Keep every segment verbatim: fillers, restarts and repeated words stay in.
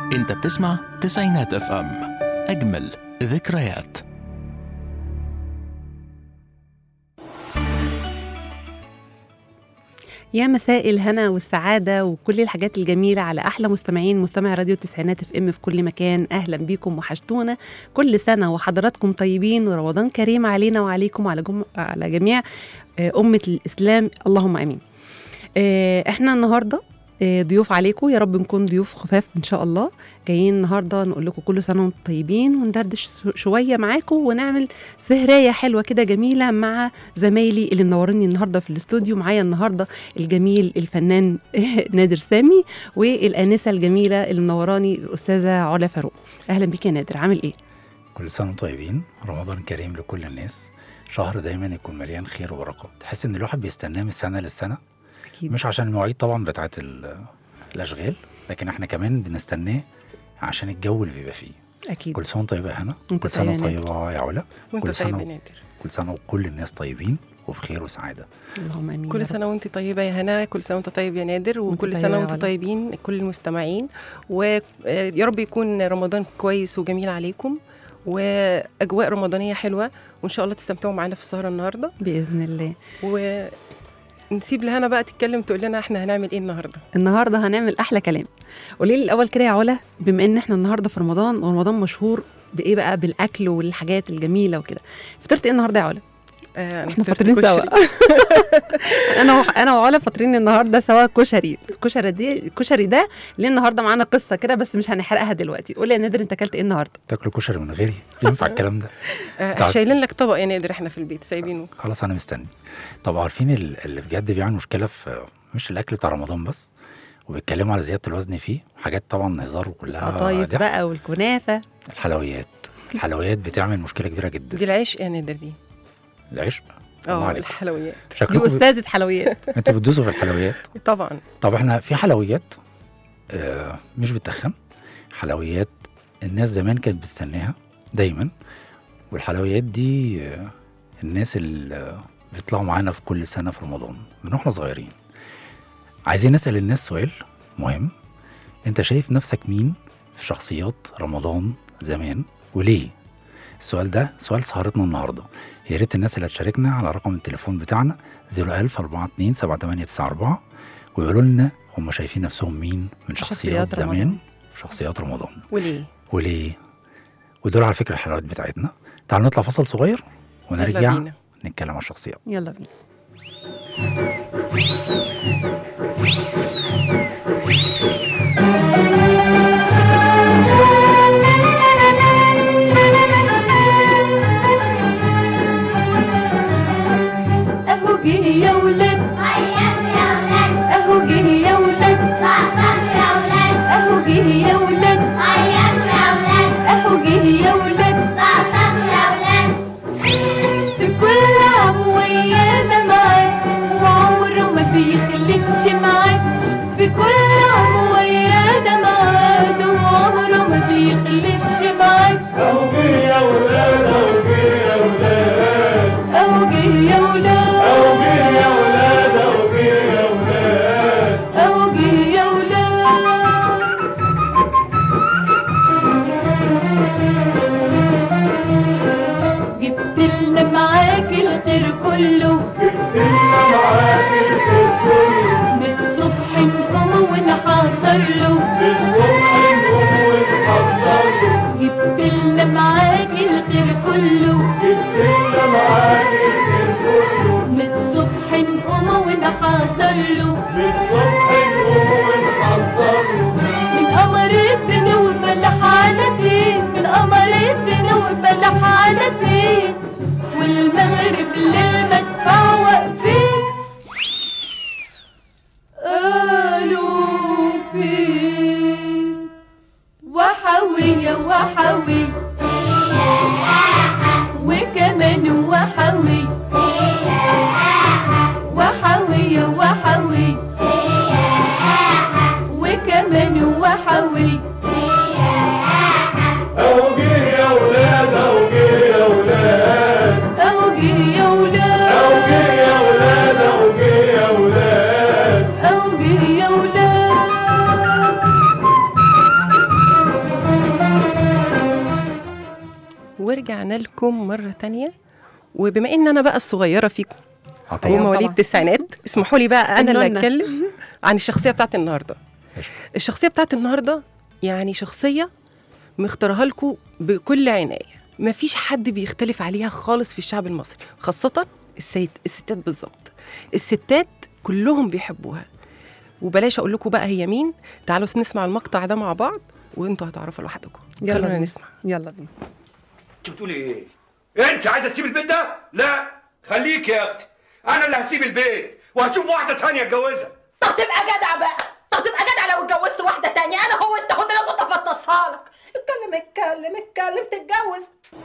انت بتسمع تسعينات اف ام، اجمل ذكريات. يا مساء الهنا والسعادة وكل الحاجات الجميلة على أحلى مستمعين مستمع راديو تسعينات اف ام في كل مكان. أهلا بيكم وحشتونا كل سنة وحضراتكم طيبين ورمضان كريم علينا وعليكم وعلى جم... على جميع أمة الإسلام، اللهم أمين. احنا النهاردة ضيوف عليكم، يا رب نكون ضيوف خفاف إن شاء الله. جايين النهاردة نقول لكم كل سنة وانتم طيبين وندردش شوية معاكم ونعمل سهرية حلوة كده جميلة مع زمايلي اللي منوريني النهاردة في الاستوديو. معايا النهاردة الجميل الفنان نادر سامي والآنسة الجميلة اللي منوراني الأستاذة علا فاروق. أهلا بك يا نادر، عامل إيه؟ كل سنة وانتم طيبين، رمضان كريم لكل الناس، شهر دايما يكون مليان خير وبركات، تحس إن الواحد بيستناه من السنة للسنة. أكيد. مش عشان المواعيد طبعا بتاعت الأشغال، لكن احنا كمان بنستناه عشان الجو اللي بيبقى فيه. أكيد. كل سنة طيبة يا هنا، كل سنة طيبة يا علا، كل سنة و... كل سنة وكل الناس طيبين وبخير وسعادة. اللهم امين. كل سنة وانت طيبة يا هنا، كل سنة وانت طيب يا نادر، وكل سنة وانتم طيبين كل المستمعين، ويا رب يكون رمضان كويس وجميل عليكم وأجواء رمضانية حلوة، وإن شاء الله تستمتعوا معنا في السهرة النهاردة بإذن الله. و نسيب لهنا بقى تتكلم تقول لنا احنا هنعمل ايه النهارده. النهارده هنعمل احلى كلام. قولي لي الاول كده يا علا، بما ان احنا النهارده في رمضان ورمضان مشهور بايه بقى؟ بالاكل والحاجات الجميله وكده. فطرت ايه النهارده يا علا؟ آه احنا فاطرين سوا. انا و... انا وعلا فاطرين النهارده سوا كشري. الكشري دي الكشري ده اللي النهارده معانا قصه كده بس مش هنحرقها دلوقتي. قولي يا نادر، انت اكلت ايه النهارده؟ تاكلوا كشري من غيري؟ ينفع الكلام ده؟ آه شايلين لك طبق يا نادر، احنا في البيت سايبينه. خلاص انا مستني. طب عارفين اللي بجد بيعمل مشكله في مش الاكل بتاع رمضان بس، وبيتكلموا على زياده الوزن فيه، وحاجات طبعا هزار وكلها قطايف بقى والكنافه. الحلويات الحلويات بتعمل مشكله كبيره جدا. دي العشق يا نادر، دي العشق. اه الحلويات دي استاذه حلويات. انتوا بتدوسوا في الحلويات طبعا. طب احنا في حلويات آه مش بتخن، حلويات الناس زمان كانت بتستناها دايما، والحلويات دي آه الناس اللي بيطلعوا معانا في كل سنه في رمضان من واحنا صغيرين. عايزين نسال الناس سؤال مهم، انت شايف نفسك مين في شخصيات رمضان زمان وليه؟ السؤال ده سؤال سهرتنا النهارده. يا ريت الناس اللي هتشاركنا على رقم التليفون بتاعنا صفر ألف أربعة اتنين سبعة تمانية تسعة أربعة ويقولوا لنا هم شايفين نفسهم مين من شخصيات, شخصيات زمان شخصيات رمضان وليه وليه ودول على فكره الحلقات بتاعتنا. تعالوا نطلع فصل صغير ونرجع نتكلم عن الشخصيات. يلا بينا. يا ولاد اهو جه يا ولاد اهو جه يا ولاد اهو جه يا ولاد في كل عام ويانا معاك وعمره ما بيخلفش معاك، في كل عام ويانا معاك وعمره ما بيخلفش معاك. اهو جه يا ولاد اهو جه يا ولاد كله جبتلنا معاك الخير كله، من الصبح نقوم ونحضر له، من الصبح نقوم ونحضر له، جبتلنا معاك الخير كله، جبتلنا معاك الخير كله، من الصبح نقوم ونحضر له، من الصبح نقوم ونحضر له، من قمر الدنيا وبلح على دين، من قمر الدنيا وبلح على دين، والمغرب للمدفع واقفين قالوا فين وحوية وحوي وكمان وحوي وحوية وحوي وكمان وحوي. أهو جه يا ولاد أهو جه يا ولاد أهو جه يا ولاد ورجعنا لكم مرة تانية. وبما ان انا بقى الصغيرة فيكم ومواليد التسعينات، اسمحوا لي بقى انا اللي اتكلم عن الشخصية بتاعت النهاردة. الشخصية بتاعت النهاردة يعني شخصية مختارها لكم بكل عناية، مفيش حد بيختلف عليها خالص في الشعب المصري، خاصة السيد الستات بالظبط. الستات كلهم بيحبوها، وبلاش اقول لكم بقى هي مين. تعالوا نسمع المقطع ده مع بعض وانتوا هتعرفوا لوحدكم. خلونا نسمع. يلا بينا. انت بتقولي ايه؟ انت عايزه تسيب البيت ده؟ لا خليك يا اختي، انا اللي هسيب البيت وهشوف واحده تانية اتجوزها. طب تبقى جدع بقى، طب تبقى جدع لو اتجوزت واحده تانية. انا هو انت هو انا كنت افطسها لك. اتكلم اتكلم اتكلم تتجوز.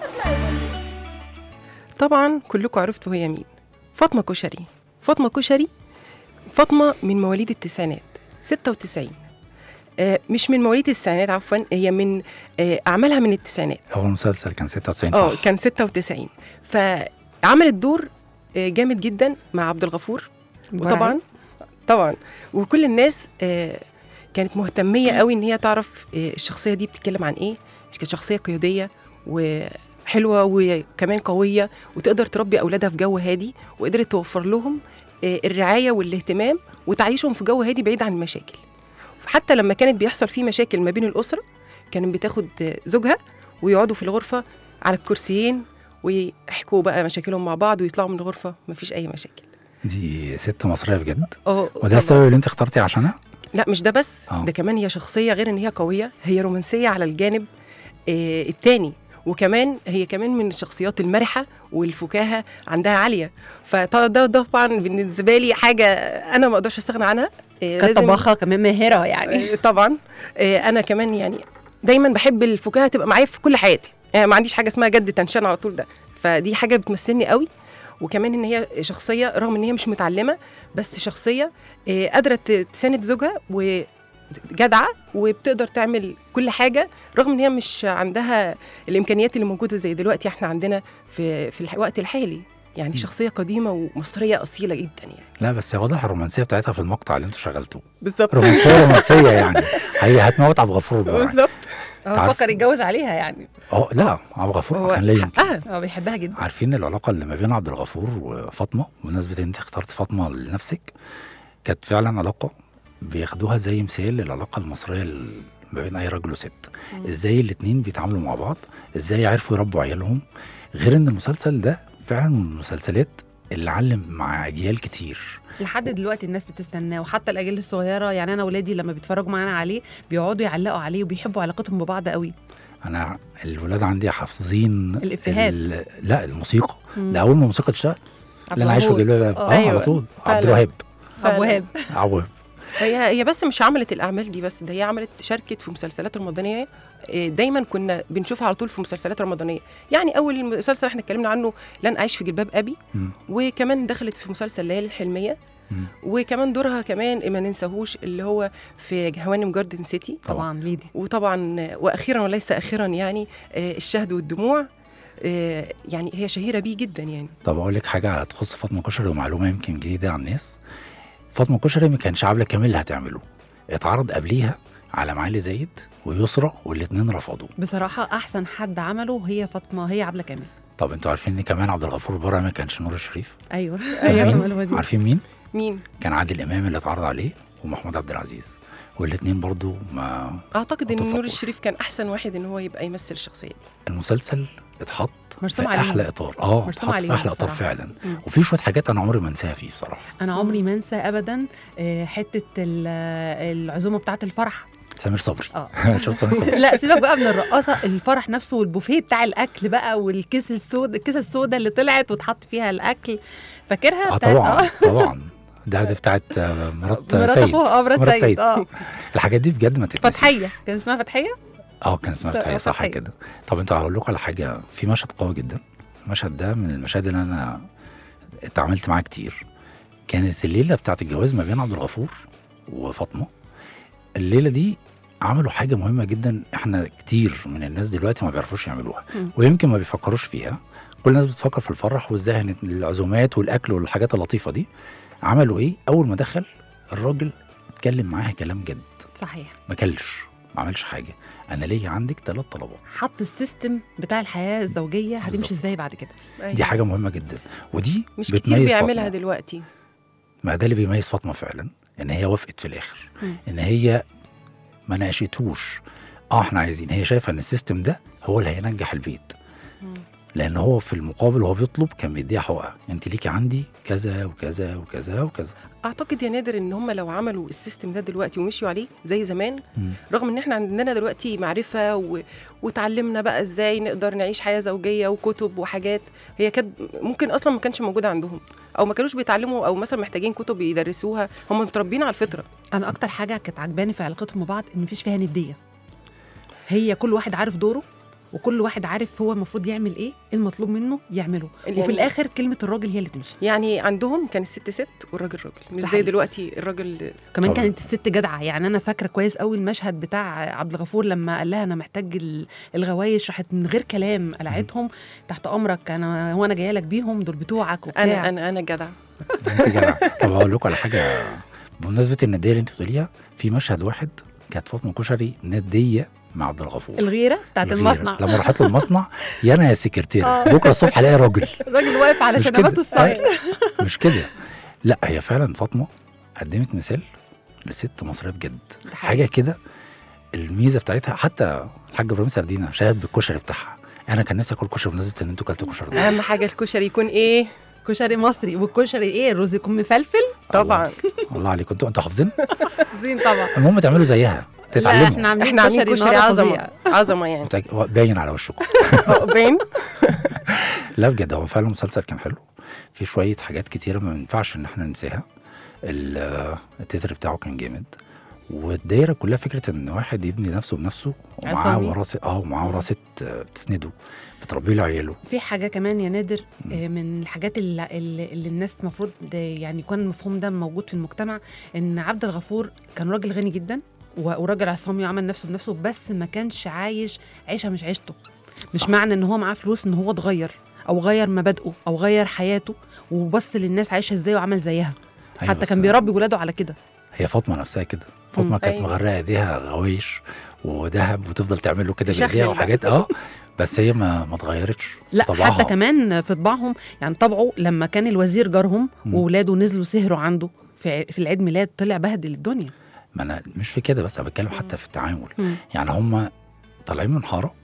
طبعا كلكم عرفتوا هي مين. فاطمه كشري. فاطمه كشري فاطمه من مواليد التسعينات، ستة وتسعين. آه مش من مواليد التسعينات، عفوا، هي من آه اعمالها من التسعينات. اول مسلسل كان ستة وتسعين. اه كان ستة وتسعين. فعملت دور آه جامد جدا مع عبد الغفور. وطبعا طبعا وكل الناس آه كانت مهتميه قوي ان هي تعرف آه الشخصيه دي بتتكلم عن ايه. كانت شخصيه قياديه وحلوه وكمان قويه، وتقدر تربي اولادها في جو هادي، وقدرت توفر لهم آه الرعايه والاهتمام وتعيشهم في جو هادي بعيد عن المشاكل. حتى لما كانت بيحصل فيه مشاكل ما بين الاسره، كانت بتاخد زوجها ويقعدوا في الغرفه على الكرسيين ويحكوا بقى مشاكلهم مع بعض ويطلعوا من الغرفه مفيش اي مشاكل. دي ست مصريه بجد. اه وده السبب اللي انت اخترتي عشانها؟ لا مش ده بس. أوه. ده كمان هي شخصيه غير ان هي قويه، هي رومانسيه على الجانب آه التاني، وكمان هي كمان من الشخصيات المرحه والفكاهه عندها عاليه. فده طبعا بالنسبه لي حاجه انا ما اقدرش استغنى عنها. آه كطباخه كمان ماهره يعني. آه طبعا آه انا كمان يعني دايما بحب الفكاهه تبقى معايا في كل حياتي، يعني ما عنديش حاجه اسمها جد تنشان على طول، ده فدي حاجه بتمثلني قوي. وكمان ان هي شخصيه رغم ان هي مش متعلمه، بس شخصيه آه قادره تساند زوجها وجدعه وبتقدر تعمل كل حاجه، رغم ان هي مش عندها الامكانيات اللي موجوده زي دلوقتي احنا عندنا في في الوقت الحالي. يعني شخصيه قديمه ومصريه اصيله جدا يعني. لا بس واضح الرومانسيه بتاعتها في المقطع اللي انتوا شغلتوه. بالظبط. رومانسيه رومانسيه يعني. هي هتموت عبد الغفور بالظبط. هو فكر يتجوز عليها يعني. اه لا عبد الغفور كان ليه اه بيحبها جدا. عارفين العلاقه اللي ما بين عبد الغفور وفاطمه، بمناسبه ان انت اخترت فاطمه لنفسك، كانت فعلا علاقه بياخدوها زي مثال للعلاقه المصريه ما بين اي راجل وست. مم. ازاي الاثنين بيتعاملوا مع بعض، ازاي عرفوا يربوا عيالهم. غير ان المسلسل ده فعلا من المسلسلات اللي علم مع اجيال كتير لحد دلوقتي الناس بتستناه، وحتى الاجيال الصغيره. يعني انا ولادي لما بيتفرجوا معانا عليه بيقعدوا يعلقوا عليه وبيحبوا علاقتهم ببعض قوي. انا الولاد عندي حافظين الافيهات. لا الموسيقى. ده اول ما الموسيقى تشتغل اللي انا عايش في جلباب ابي. اه أيوة. على طول عبد الوهاب. عبد الوهاب عبد الوهاب. هي هي بس مش عملت الاعمال دي بس، ده هي عملت شاركت في مسلسلات رمضانيه. دايما كنا بنشوفها على طول في مسلسلات رمضانيه. يعني اول مسلسل احنا اتكلمنا عنه لن اعيش في جلباب ابي، م. وكمان دخلت في مسلسل ليالي الحلميه، م. وكمان دورها كمان ما ننساهوش اللي هو في هوانم جاردن سيتي طبعا ليدي. وطبعا واخيرا وليس اخيرا يعني الشهد والدموع. يعني هي شهيره بيه جدا يعني. طب اقول لك حاجه تخص فاطمه كشري ومعلومه يمكن جديده على الناس. فاطمه كشري ما كانش عبله كامل اللي هتعمله، اتعرض قبليها على معالي زايد ويسرى والاثنين رفضوا. بصراحه احسن حد عمله هي فاطمه، هي عبله كامل. طب انتوا عارفين ان كمان عبد الغفور برع ما كانش نور الشريف؟ ايوه ايوه عارفين مين؟ مين؟ كان عادل امام اللي اتعرض عليه ومحمود عبد العزيز، والاثنين برضو ما اعتقد ان نور الشريف كان احسن واحد ان هو يبقى يمثل الشخصيه دي. المسلسل اتحط مرسوم في احلى اطار. اه اتحط في احلى اطار فعلا. مم. وفي شويه حاجات انا عمري ما انساها فيه بصراحه. انا عمري ما انسى ابدا حته العزومه بتاعه الفرح سمير صبري. اه شفت سمير صبري. لا سيبك بقى من الرقاصه، الفرح نفسه والبوفيه بتاع الاكل بقى والكيس السود الكيسه السوداء اللي طلعت وتحط فيها الاكل، فاكرها؟ اه طبعا طبعا ده دي بتاعت مرات سيد. اه مرات سيد. اه الحاجات دي بجد ما تتنسيش. فتحيه كان اسمها فتحيه. اه كان اسمها فتحيه صح كده. طب انتوا هقول لكم على حاجه، في مشهد قوي جدا. المشهد ده من المشاهد اللي انا اتعاملت معاه كتير. كانت الليله بتاعت الجواز ما بين عبد الغفور وفاطمه. الليله دي عملوا حاجه مهمه جدا، احنا كتير من الناس دلوقتي ما بيعرفوش يعملوها، م. ويمكن ما بيفكروش فيها. كل الناس بتفكر في الفرح وازاي العزومات والاكل والحاجات اللطيفه دي. عملوا ايه؟ اول ما دخل الراجل اتكلم معاها كلام جد. صحيح. ما كلش ما عملش حاجه، انا ليا عندك ثلاث طلبات. حط السيستم بتاع الحياه الزوجيه هتمشي ازاي بعد كده. أيوة. دي حاجه مهمه جدا، ودي مش كتير بيعملها فاطمة. دلوقتي. ما ده اللي بيميز فاطمه فعلا، ان هي وافقت في الاخر، م. ان هي ما ناقشتوش اه احنا عايزين، هي شايفه ان السيستم ده هو اللي هينجح البيت. م. لان هو في المقابل وهو بيطلب كان بيديها حقوقها، انت ليكي عندي كذا وكذا وكذا وكذا. اعتقد يا نادر ان هم لو عملوا السيستم ده دلوقتي ومشيوا عليه زي زمان، مم. رغم ان احنا عندنا دلوقتي معرفه و... وتعلمنا بقى ازاي نقدر نعيش حياه زوجيه وكتب وحاجات هي كانت ممكن اصلا ما كانش موجوده عندهم، او ما كانوش بيتعلموا، او مثلا محتاجين كتب يدرسوها، هم متربيين على الفطره. انا اكتر حاجه كانت عجباني في علاقتهم ببعض ان مفيش فيها نديه، هي كل واحد عارف دوره وكل واحد عارف هو المفروض يعمل ايه، المطلوب منه يعمله، يعني وفي الاخر كلمه الراجل هي اللي تمشي. يعني عندهم كان الست ست والراجل راجل، مش زي دلوقتي الراجل. كمان طبعا. كانت الست جدعه، يعني انا فاكره كويس قوي المشهد بتاع عبد الغفور لما قال لها انا محتاج ال- الغوايش، راحت من غير كلام قلعتهم تحت امرك، انا هو انا جايه لك بيهم دول بتوعك وبتاع. انا انا انا جدع. انت جدع. طب هقول لكم على حاجه بمناسبه النديه اللي انت بتقوليها، في مشهد واحد كانت فاطمه كشري نديه مع عبد الغفور، الغيره بتاعت الغيرة. المصنع لما راحت له المصنع يا انا يا سكرتيره، آه. بكره الصبح الاقي راجل الراجل واقف على مش شنبات كده. الصاير. مش كده، لا هي فعلا فاطمه قدمت مثال لست مصريه بجد، حاجه كده. الميزه بتاعتها حتى الحاج ابراهيم سردينه شهد بالكشري بتاعها، انا كان نفسي اكل كشري بمناسبه ان انتوا كلتوا كشري. اهم حاجه الكشري يكون ايه؟ كشري مصري، والكشري ايه؟ الرز يكون مفلفل طبعا. الله عليكم، انتوا انتوا حافظين. زين طبعا. المهم تعملوا زيها، لا تتعلموا. احنا عاملين احنا عاملين كشري النهاردة عظمه فظيع. عظمه يعني. متأك- باين على وشكم. باين. لا بجد هو فعلا المسلسل كان حلو، في شويه حاجات كتيره ما ينفعش ان احنا ننساها. ال- التتر بتاعه كان جامد، والدايره كلها فكره ان واحد يبني نفسه بنفسه ومعاه عصامي. وراه اه ومعاه وراه ست آه، بتسنده، بتربي له عياله. في حاجه كمان يا نادر، آه، من الحاجات اللي, اللي اللي الناس المفروض يعني يكون المفهوم ده موجود في المجتمع، ان عبد الغفور كان راجل غني جدا و- وراجل عصامي وعمل نفسه بنفسه، بس ما كانش عايش عيشه مش عيشته. مش صح. معنى ان هو معاه فلوس ان هو اتغير او غير مبادئه او غير حياته وبص للناس عايشه ازاي وعمل زيها. أيوة، حتى بس كان بيربي ولاده على كده. هي فاطمه نفسها كده، مم. فاطمه كانت أيوة. مغرقه ايديها غوايش وذهب وتفضل تعمل له كده تشخلل بايديها بقى. وحاجات اه بس هي ما ما اتغيرتش في لا طبعها. حتى كمان في طباعهم، يعني طبعه لما كان الوزير جارهم مم. وولاده نزلوا سهروا عنده في ع- في العيد ميلاد، طلع بهدل الدنيا. ما انا مش في كده بس، انا بتكلم حتى في التعامل. مم. يعني هم طالعين من حاره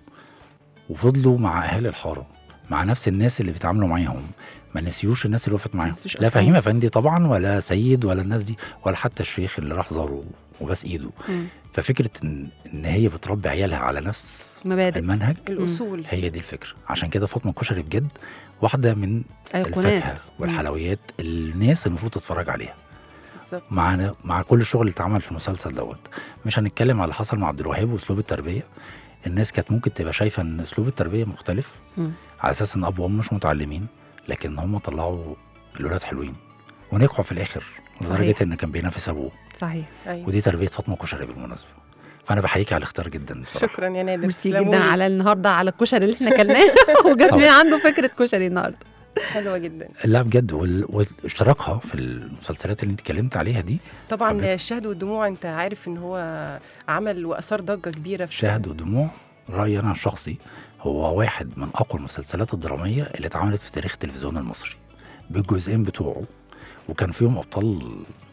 وفضلوا مع اهالي الحاره، مع نفس الناس اللي بيتعاملوا معاهم، ما نسيوش الناس اللي وقفت معاهم، نسيوش لا أصلاً. فهيم افندي طبعا ولا سيد ولا الناس دي ولا حتى الشيخ اللي راح زاره وبس ايده. مم. ففكره ان ان هي بتربي عيالها على نفس مبادئ. المنهج، الاصول. هي دي الفكره. عشان كده فاطمه كشري بجد واحده من ايقونات. الفاكهه والحلويات الناس المفروض تتفرج عليها. بالظبط. مع مع كل الشغل اللي اتعمل في المسلسل دوت، مش هنتكلم على اللي حصل مع عبد الوهاب واسلوب التربيه. الناس كانت ممكن تبقى شايفه ان اسلوب التربيه مختلف، مم. على اساس ان اب وام مش متعلمين، لكن هم طلعوا الولاد حلوين ونجحوا في الاخر لدرجه صحيح. ان كان بينافس ابوه. صحيح. أيوة. ودي تربيه فاطمه كشري بالمناسبه. فانا بحييك على الاختيار جدا بصراحه. شكرا يا نادر. ميرسي تسلمولي. جدا على النهارده على الكشري اللي احنا كلناه وجات من عنده فكره كشري النهارده. حلوه جدا. لا بجد، وال- واشتراكها في المسلسلات اللي انت اتكلمت عليها دي. طبعا حبيت. الشهد والدموع انت عارف ان هو عمل واثار ضجه كبيره في شهد ودموع رايي انا الشخصي هو واحد من اقوى المسلسلات الدراميه اللي اتعملت في تاريخ التلفزيون المصري بالجزئين بتوعه، وكان فيهم ابطال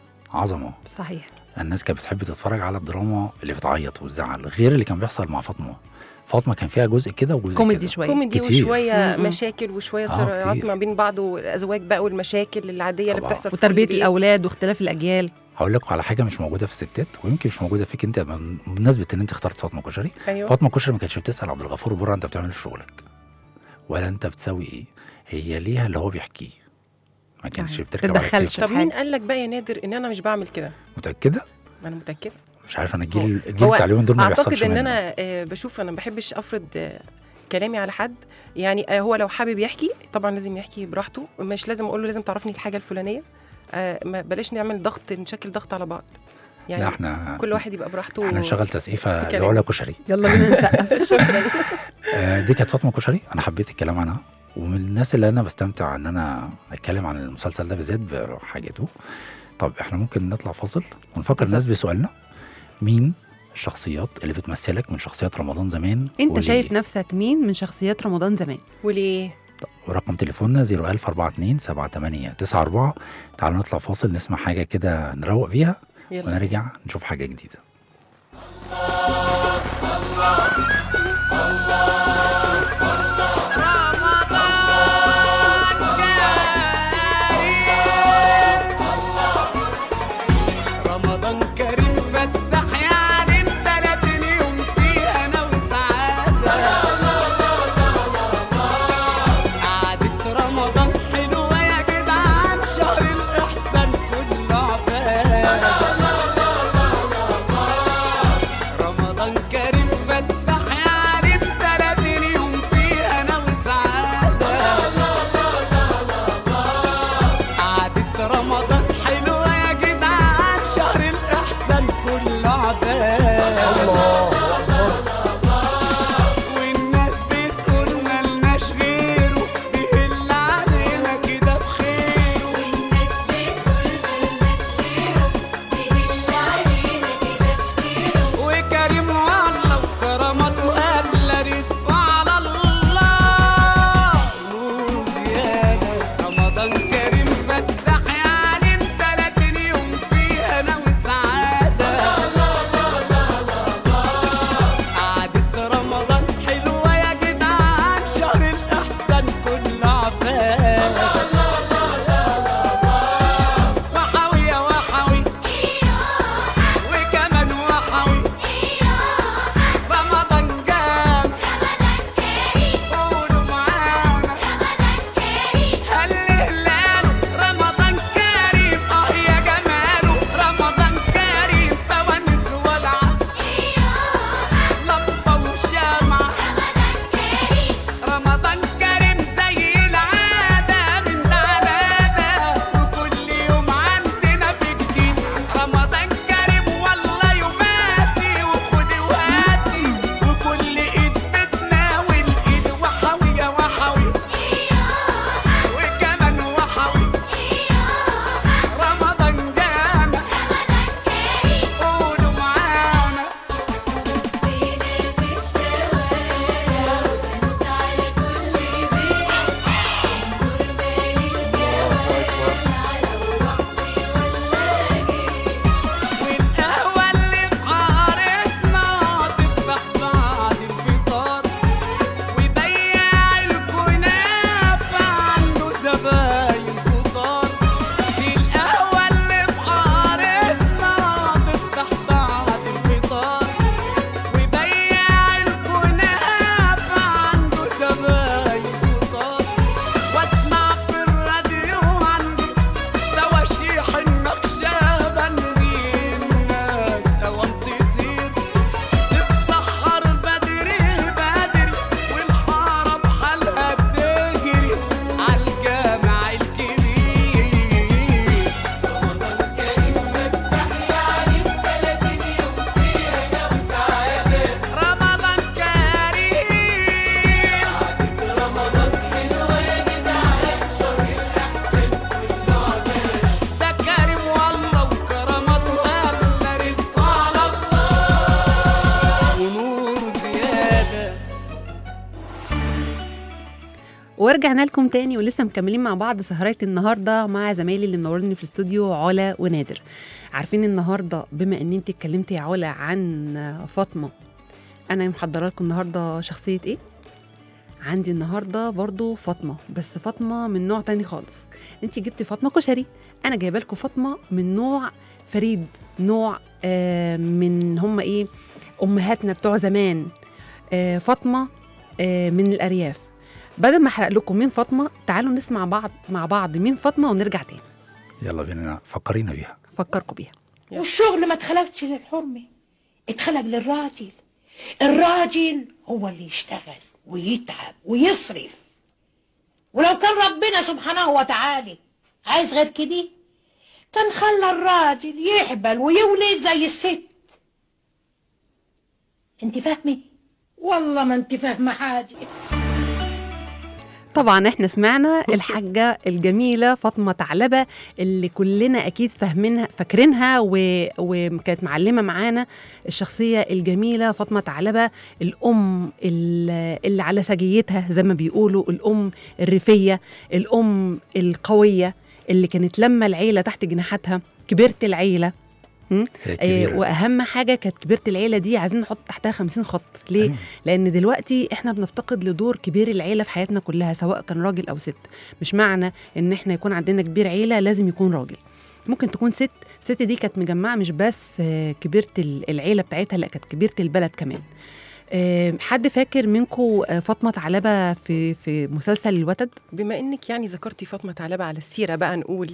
عظمه. صحيح. الناس كانت بتحب تتفرج على الدراما اللي بتعيط وتزعل، غير اللي كان بيحصل مع فاطمه. فاطمه كان فيها جزء كده وجزء كوميدي كده. شويه. كوميدي كتير. وشويه م-م. مشاكل وشويه آه، صراعات كتير. ما بين بعض والازواج بقى والمشاكل العاديه اللي طبعاً. بتحصل في وتربيه كل بيت. الاولاد واختلاف الاجيال. هقول لكم على حاجه مش موجوده في الستات ويمكن مش موجوده فيك انت، بمناسبه ان انت اخترت فاطمه كشري. ايوه. فاطمه كشري ما كانتش بتسال عبد الغفور بره انت بتعمل في شغلك ولا انت بتسوي ايه، هي ليها اللي هو بيحكيه، ما كانتش صحيح. بتركب على تتدخلش. كتافه. طب مين قال لك بقى يا نادر ان انا مش بعمل كده؟ متاكده؟ ما انا متاكده. مش عارف، انا الجيل الجيل هو بتاع اليومين دول ما بيحصلش اعتقد ان منه. انا آه، بشوف انا ما بحبش افرض آه، كلامي على حد. يعني آه، هو لو حابب يحكي طبعا لازم يحكي براحته، مش لازم اقول له لازم تعرفني الحاجه الفلانيه. آه، ما بلاش نعمل ضغط، نشكل ضغط على بعض. يعني لا احنا كل واحد يبقى براحته. احنا نشغل تسقيفه في كلام. لعلا كشري. يلا بينا نسقف. شكرا. آه، دي كانت فاطمه كشري، انا حبيت الكلام عنها، ومن الناس اللي انا بستمتع ان انا اتكلم عن المسلسل ده بالذات بحاجته. طب احنا ممكن نطلع فاصل ونفكر الناس بسؤالنا، مين الشخصيات اللي بتمثلك من شخصيات رمضان زمان. انت وليه. شايف نفسك مين من شخصيات رمضان زمان وليه؟ ورقم تليفوننا صفر ألف أربعة اتنين سبعة تمانية تسعة أربعة. تعالوا نطلع فاصل نسمع حاجة كده نروق بيها يلا. ونرجع نشوف حاجة جديدة. ورجعنا لكم تاني ولسه مكملين مع بعض سهرات النهارده مع زمايلي اللي منورني في الاستوديو علا ونادر. عارفين النهارده بما ان انت اتكلمتي يا علا عن فاطمه، انا محضره لكم النهارده شخصيه ايه؟ عندي النهارده برضو فاطمه، بس فاطمه من نوع تاني خالص. انت جبتي فاطمه كشري، انا جايبه لكم فاطمه من نوع فريد، نوع آه من هم ايه امهاتنا بتوع زمان. آه فاطمه آه من الارياف. بدل ما احرق لكم مين فاطمه، تعالوا نسمع بعض مع بعض مين فاطمه ونرجع تاني. يلا بينا فكرينا بيها. فكركم بيها. والشغل ما اتخلقش للحرمه، اتخلق للراجل. الراجل هو اللي يشتغل ويتعب ويصرف، ولو كان ربنا سبحانه وتعالى عايز غير كده كان خلى الراجل يحبل ويولد زي الست. انت فاهمه؟ والله ما انت فاهمه حاجه. طبعا احنا سمعنا الحاجة الجميلة فاطمة ثعلبة اللي كلنا أكيد فاهمينها فاكرينها و- وكانت معلمة معانا الشخصية الجميلة فاطمة ثعلبة، الأم ال- اللي على سجيتها زي ما بيقولوا، الأم الريفية، الأم القوية اللي كانت لما العيلة تحت جناحاتها كبرت العيلة. هم؟ هي آه، كبيرة. واهم حاجه كانت كبيره العيله دي عايزين نحط تحتها خمسين خط. ليه؟ أيوة. لان دلوقتي احنا بنفتقد لدور كبير العيله في حياتنا كلها، سواء كان راجل او ست. مش معنى ان احنا يكون عندنا كبير عيله لازم يكون راجل، ممكن تكون ست. الست دي كانت مجمعه مش بس آه، كبيره ال- العيله بتاعتها، لا كانت كبيره البلد كمان. آه، حد فاكر منكم فاطمه ثعلبة في في مسلسل الوتد؟ بما انك يعني ذكرتي فاطمه ثعلبة على السيره بقى نقول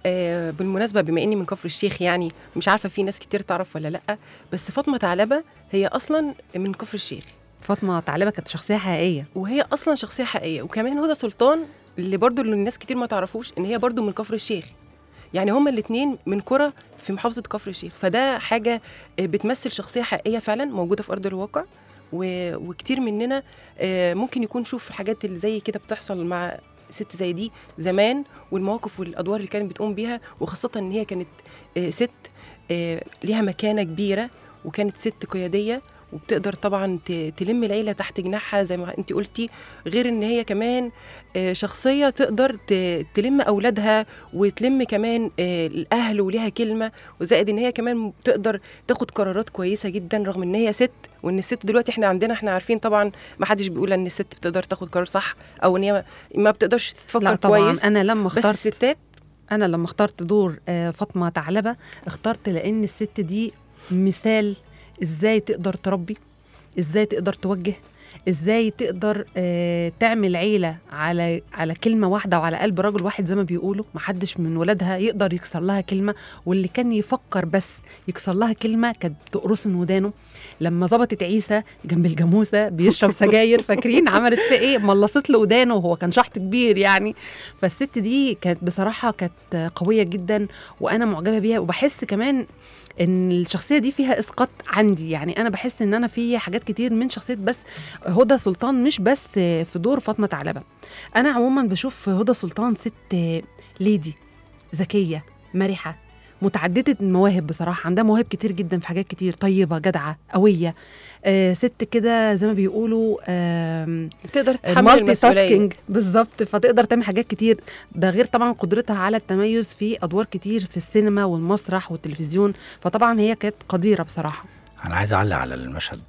آه بالمناسبه، بما اني من كفر الشيخ، يعني مش عارفه في ناس كتير تعرف ولا لا، بس فاطمه ثعلبة هي اصلا من كفر الشيخ، فاطمه ثعلبة كانت شخصيه حقيقيه، وهي اصلا شخصيه حقيقيه. وكمان هدى سلطان اللي برضو اللي الناس كتير ما تعرفوش ان هي برضو من كفر الشيخ، يعني هما الاثنين من قرى في محافظه كفر الشيخ. فده حاجه آه، بتمثل شخصيه حقيقيه فعلا موجوده في ارض الواقع. و- وكتير مننا آه، ممكن يكون شوف الحاجات اللي زي كده بتحصل مع ست زي دي زمان، والمواقف والادوار اللي كانت بتقوم بيها، وخاصه ان هي كانت آه، ست آه، ليها مكانه كبيره، وكانت ست قياديه، وبتقدر طبعا ت- تلم العيله تحت جناحها زي ما انت قلتي. غير ان هي كمان آه، شخصيه تقدر ت- تلم اولادها، وتلم كمان آه، الاهل وليها كلمه، وزائد ان هي كمان تقدر تاخد قرارات كويسه جدا رغم ان هي ست. وان الست دلوقتي احنا عندنا احنا عارفين طبعا ما حدش بيقول ان الست بتقدر تاخد قرار صح، او ان هي ما بتقدرش تفكر لا طبعا كويس. انا لما بس اخترت الستات أنا لما اخترت دور آه، فاطمة ثعلبة اخترت لأن الست دي مثال إزاي تقدر تربي، إزاي تقدر توجه، إزاي تقدر آه، تعمل عيلة على على كلمة واحدة وعلى قلب رجل واحد زي ما بيقولوا. محدش من ولادها يقدر يكسر لها كلمة، واللي كان يفكر بس يكسر لها كلمة كانت تقرص من ودانه. لما ظبطت عيسى جنب الجاموسة بيشرب سجاير، فاكرين عملت فيه إيه؟ ملصت له ودانه وهو كان شحط كبير يعني. فالست دي كانت بصراحة كانت قوية جدا، وأنا معجبة بيها. وبحس كمان ان الشخصيه دي فيها اسقاط عندي، يعني انا بحس ان انا في حاجات كتير من شخصيه بس هدى سلطان، مش بس في دور فاطمه ثعلبة. انا عموما بشوف هدى سلطان ست ليدي ذكيه مرحه متعدده المواهب، بصراحه عندها مواهب كتير جدا في حاجات كتير، طيبه جدعه قويه، آه ست كده زي ما بيقولوا آه بتقدر تتحمل مالتي المسؤوليه. تاسكينج بالظبط، فتقدر تعمل حاجات كتير. ده غير طبعا قدرتها على التميز في ادوار كتير في السينما والمسرح والتلفزيون، فطبعا هي كانت قديره بصراحه. انا عايز اعلق على المشهد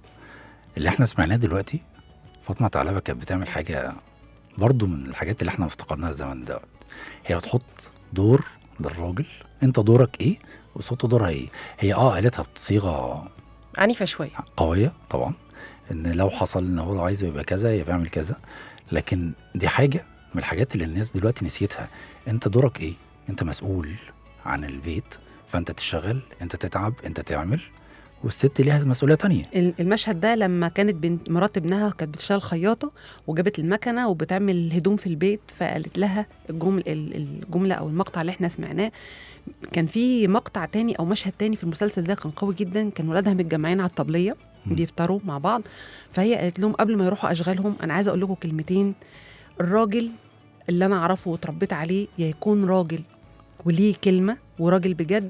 اللي احنا سمعناه دلوقتي. فاطمه ثعلبة كانت بتعمل حاجه برضو من الحاجات اللي احنا افتقدناها الزمن ده. هي بتحط دور للراجل، انت دورك ايه وصوت دورها ايه. هي اه قالتها بصيغه عنيفه شويه قويه طبعا، ان لو حصل ان هو عايزه يبقى كذا يبقى يعمل كذا، لكن دي حاجه من الحاجات اللي الناس دلوقتي نسيتها. انت دورك ايه؟ انت مسؤول عن البيت، فانت تشتغل، انت تتعب، انت تعمل، والست ليها مسؤوليه تانية. المشهد ده لما كانت بنت مرات ابنها كانت بتشتغل خياطه وجابت المكنه وبتعمل هدوم في البيت، فقالت لها الجمل الجمله او المقطع اللي احنا سمعناه. كان في مقطع تاني او مشهد تاني في المسلسل ده كان قوي جدا، كان ولادها متجمعين على الطبليه بيفطروا مع بعض، فهي قالت لهم قبل ما يروحوا اشغالهم انا عايزه اقول لكم كلمتين. الراجل اللي انا اعرفه وتربيت عليه يا يكون راجل وليه كلمه وراجل بجد،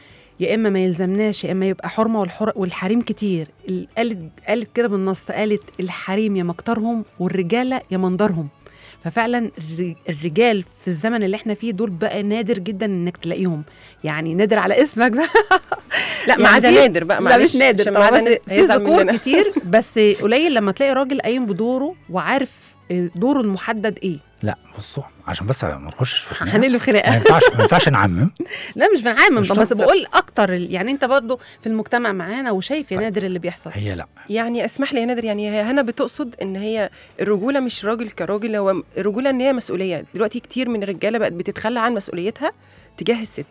يا اما ما يلزمناش، يا اما يبقى حرمه والحر والحريم كتير. قالت قالت كده بالنص، قالت الحريم يا مكترهم والرجاله يا منظرهم. ففعلا الرجال في الزمن اللي احنا فيه دول بقى نادر جدا انك تلاقيهم، يعني نادر على اسمك بقى. لا ما عدا نادر بقى، لا مش نادر طبعا، بس في ذكور كتير، بس قليل لما تلاقي راجل قايم بدوره وعارف دوره المحدد ايه. لا بصوا عشان بس ما نخشش في خناقه، هنقلب خناقه، ما ينفعش ما ينفعش نعمم. لا مش بنعمم، بس بقول اكتر، يعني انت برضو في المجتمع معانا وشايف يا نادر اللي بيحصل. هي لا يعني اسمح لي يا نادر، يعني هي هنا بتقصد ان هي الرجوله مش راجل كراجل، هو الرجوله ان هي مسؤوليه. دلوقتي كتير من الرجاله بقت بتتخلى عن مسؤوليتها تجاه الست،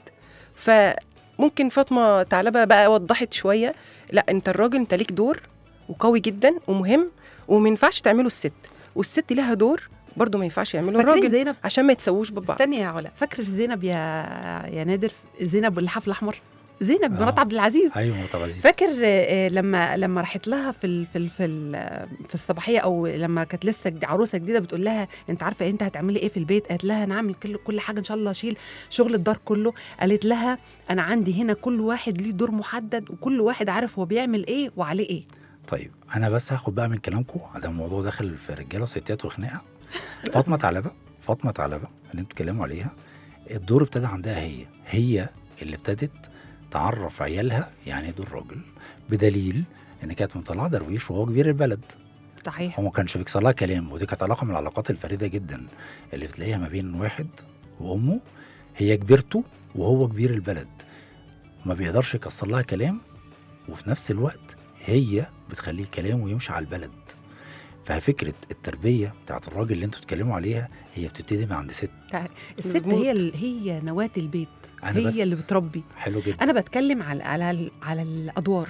فممكن فاطمه ثعلبة بقى وضحت شويه، لا انت الراجل انت ليك دور وقوي جدا ومهم، وما ينفعش تعمله الست، والست لها دور برضو ما ينفعش يعملوا الراجل زينب عشان ما يتسووش ببعض. استني يا علا، فاكر زينب يا يا نادر، زينب واللحاف الاحمر، زينب مرات عبد العزيز. ايوه مرات عبد العزيز. فاكر لما لما راحت لها في ال في ال في, ال في الصباحيه، او لما كانت لسه عروسه جديده، بتقول لها انت عارفه انت هتعملي ايه في البيت؟ قالت لها انا هعمل كل كل حاجه ان شاء الله، اشيل شغل الدار كله. قالت لها انا عندي هنا كل واحد ليه دور محدد، وكل واحد عارف هو بيعمل ايه وعليه ايه. طيب انا بس هاخد بقى من كلامكم على الموضوع داخل في رجاله وستات وخناقه. فاطمه ثعلبه فاطمه ثعلبه اللي انتوا بتتكلموا عليها، الدور ابتدى عندها هي هي اللي ابتدت تعرف عيالها يعني ايه دور راجل، بدليل ان كانت مطلعه درويش وهو كبير البلد. صحيح. هو ما كانش بيكسر لها كلام، ودي كانت علاقه من العلاقات الفريده جدا اللي بتلاقيها ما بين واحد وامه، هي كبيرته وهو كبير البلد، ما بيقدرش يكسر لها كلام، وفي نفس الوقت هي بتخليه كلام ويمشي على البلد. ففكره التربيه بتاعت الراجل اللي انتوا بتتكلموا عليها هي بتبتدي من عند ست. الست هي ال... هي نواه البيت، هي اللي بتربي. حلو جدا. انا بتكلم على على على الادوار.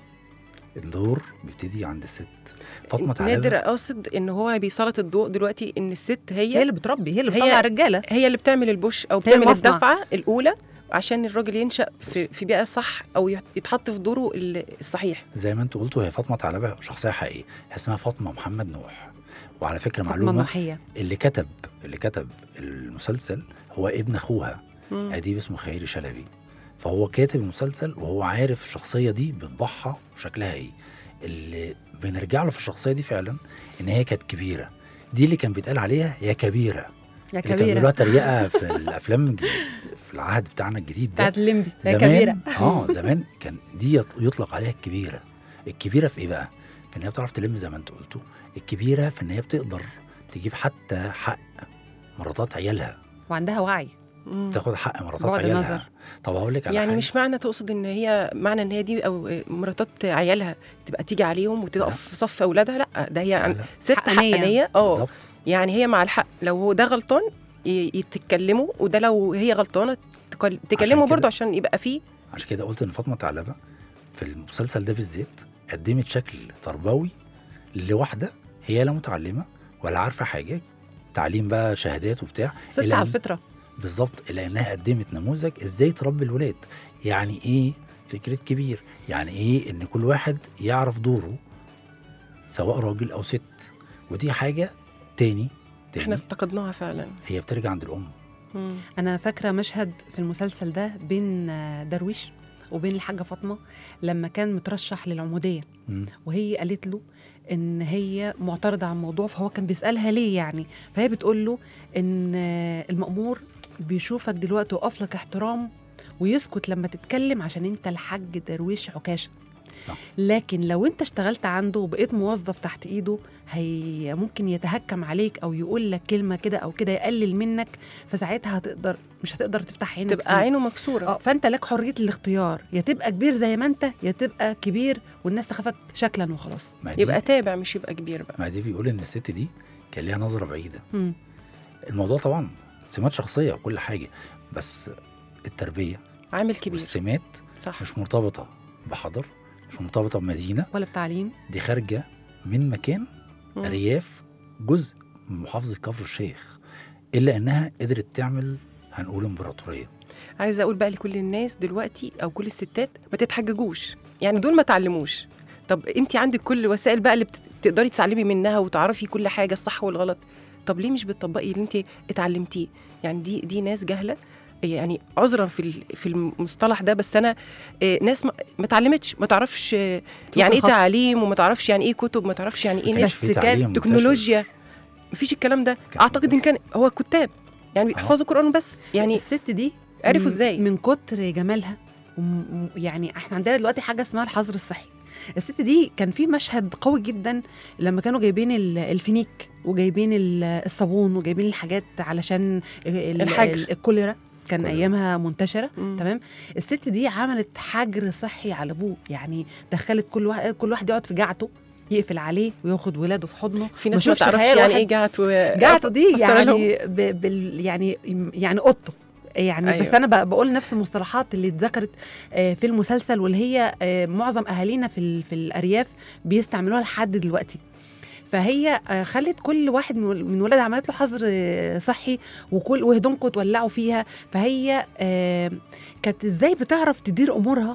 الدور بيبتدي عند الست. فاطمه ثعلبه نادر اقصد ان هو بيسلط الضوء دلوقتي ان الست هي هي اللي بتربي، هي اللي بتطلع الرجاله، هي اللي بتعمل البوش او بتعمل الدفعه الاولى عشان الراجل ينشأ في في بيئه صح او يتحط في دوره الصحيح. زي ما انتوا قلتوا هي فاطمه ثعلبه شخصيه حقيقيه، اسمها فاطمه محمد نوح. وعلى فكره معلومه نوحية. اللي كتب اللي كتب المسلسل هو ابن اخوها اديب اسمه خيري شلبي، فهو كاتب المسلسل وهو عارف الشخصيه دي بطبعها وشكلها ايه. اللي بنرجع له في الشخصيه دي فعلا ان هي كانت كبيره، دي اللي كان بيتقال عليها يا كبيره، يا كبيره، كبيره، اللي كان تريقه في الافلام في العهد بتاعنا الجديد ده بتاعت الليمبي، يا كبيره. اه زمان كان دي يطلق عليها الكبيره. الكبيره في ايه بقى؟ في ان هي بتعرف تلم زي ما انتوا قلتوا. الكبيره في ان هي بتقدر تجيب حتى حق مراتات عيالها، وعندها وعي، تاخد حق مراتات عيالها. النظر. طب هقول لك على يعني حاجة. مش معنى تقصد ان هي معنى ان هي دي او مراتات عيالها تبقى تيجي عليهم وتقف في صف اولادها، لا ده هي عن ست حقانيه. اه يعني هي مع الحق، لو هو ده غلطان يتكلموا، وده لو هي غلطانه تكلموا برضه عشان يبقى فيه. عشان كده قلت ان فاطمه ثعلبه في المسلسل ده بالذات قدمت شكل تربوي لواحده هي لا متعلمه ولا عارفه حاجه، تعليم بقى شهادات وبتاع، ست على الفطره بالظبط، الا انها قدمت نموذج ازاي تربي الولاد. يعني ايه فكره كبير؟ يعني ايه ان كل واحد يعرف دوره سواء راجل او ست. ودي حاجه تاني, تاني احنا افتقدناها فعلا، هي بترجع عند الام. مم. انا فاكره مشهد في المسلسل ده بين درويش وبين الحاجه فاطمه لما كان مترشح للعموديه، مم. وهي قالت له ان هي معترضه على الموضوع، فهو كان بيسالها ليه يعني، فهي بتقول له ان المأمور بيشوفك دلوقتي وقف لك احترام ويسكت لما تتكلم عشان انت الحاج درويش عكاشه، صح. لكن لو انت اشتغلت عنده وبقيت موظف تحت ايده هي ممكن يتهكم عليك او يقول لك كلمه كده او كده يقلل منك، فساعتها هتقدر مش هتقدر تفتح عينك، تبقى عينه مكسوره. اه فانت لك حريه الاختيار، يا تبقى كبير زي ما انت يا تبقى كبير والناس تخافك شكلا وخلاص، يبقى تابع مش يبقى كبير بقى. ما دي بيقول ان الست دي كان ليها نظره بعيده. م. الموضوع طبعا سمات شخصيه وكل حاجه، بس التربيه عامل كبير والسمات صح. مش مرتبطه بحضر، مش مرتبطه بمدينه ولا بتعليم، دي خارجه من مكان م. ارياف جزء من محافظه كفر الشيخ، الا انها قدرت تعمل هنقول امبراطوريه. عايزه اقول بقى لكل الناس دلوقتي او كل الستات ما تتحججوش، يعني دول ما تعلموش، طب انت عندك كل الوسائل بقى اللي بتقدري تتعلمي منها وتعرفي كل حاجه الصح والغلط، طب ليه مش بتطبقي اللي انت اتعلمتيه؟ يعني دي دي ناس جهله، يعني عذرا في في المصطلح ده، بس انا ناس ما اتعلمتش، ما تعرفش يعني ايه تعليم، وما تعرفش يعني ايه كتب، ما تعرفش يعني ايه بس كان تكنولوجيا، مفيش الكلام ده. اعتقد ان كان هو كتاب يعني بيحفظوا القرآن بس، يعني الست دي عرفوا ازاي من كتر جمالها. يعني احنا عندنا دلوقتي حاجه اسمها الحظر الصحي. الست دي كان في مشهد قوي جدا لما كانوا جايبين الفينيك وجايبين الصابون وجايبين الحاجات علشان الكوليرا، كان كوليرا. ايامها منتشره. مم. تمام. الست دي عملت حجر صحي على ابوه، يعني دخلت كل واحد كل واحد يقعد في جعته، يقفل عليه وياخد ولاده في حضنه. في ناس ما تعرفش يعني ايه جعته. جعته دي يعني ب... بال... يعني يعني قطه يعني. أيوة. بس انا بقول نفس المصطلحات اللي اتذكرت في المسلسل، واللي هي معظم اهالينا في في الارياف بيستعملوها لحد دلوقتي. فهي خلت كل واحد من ولادها عملت له حظر صحي، وكل وهدومكم تولعوا فيها. فهي كانت ازاي بتعرف تدير امورها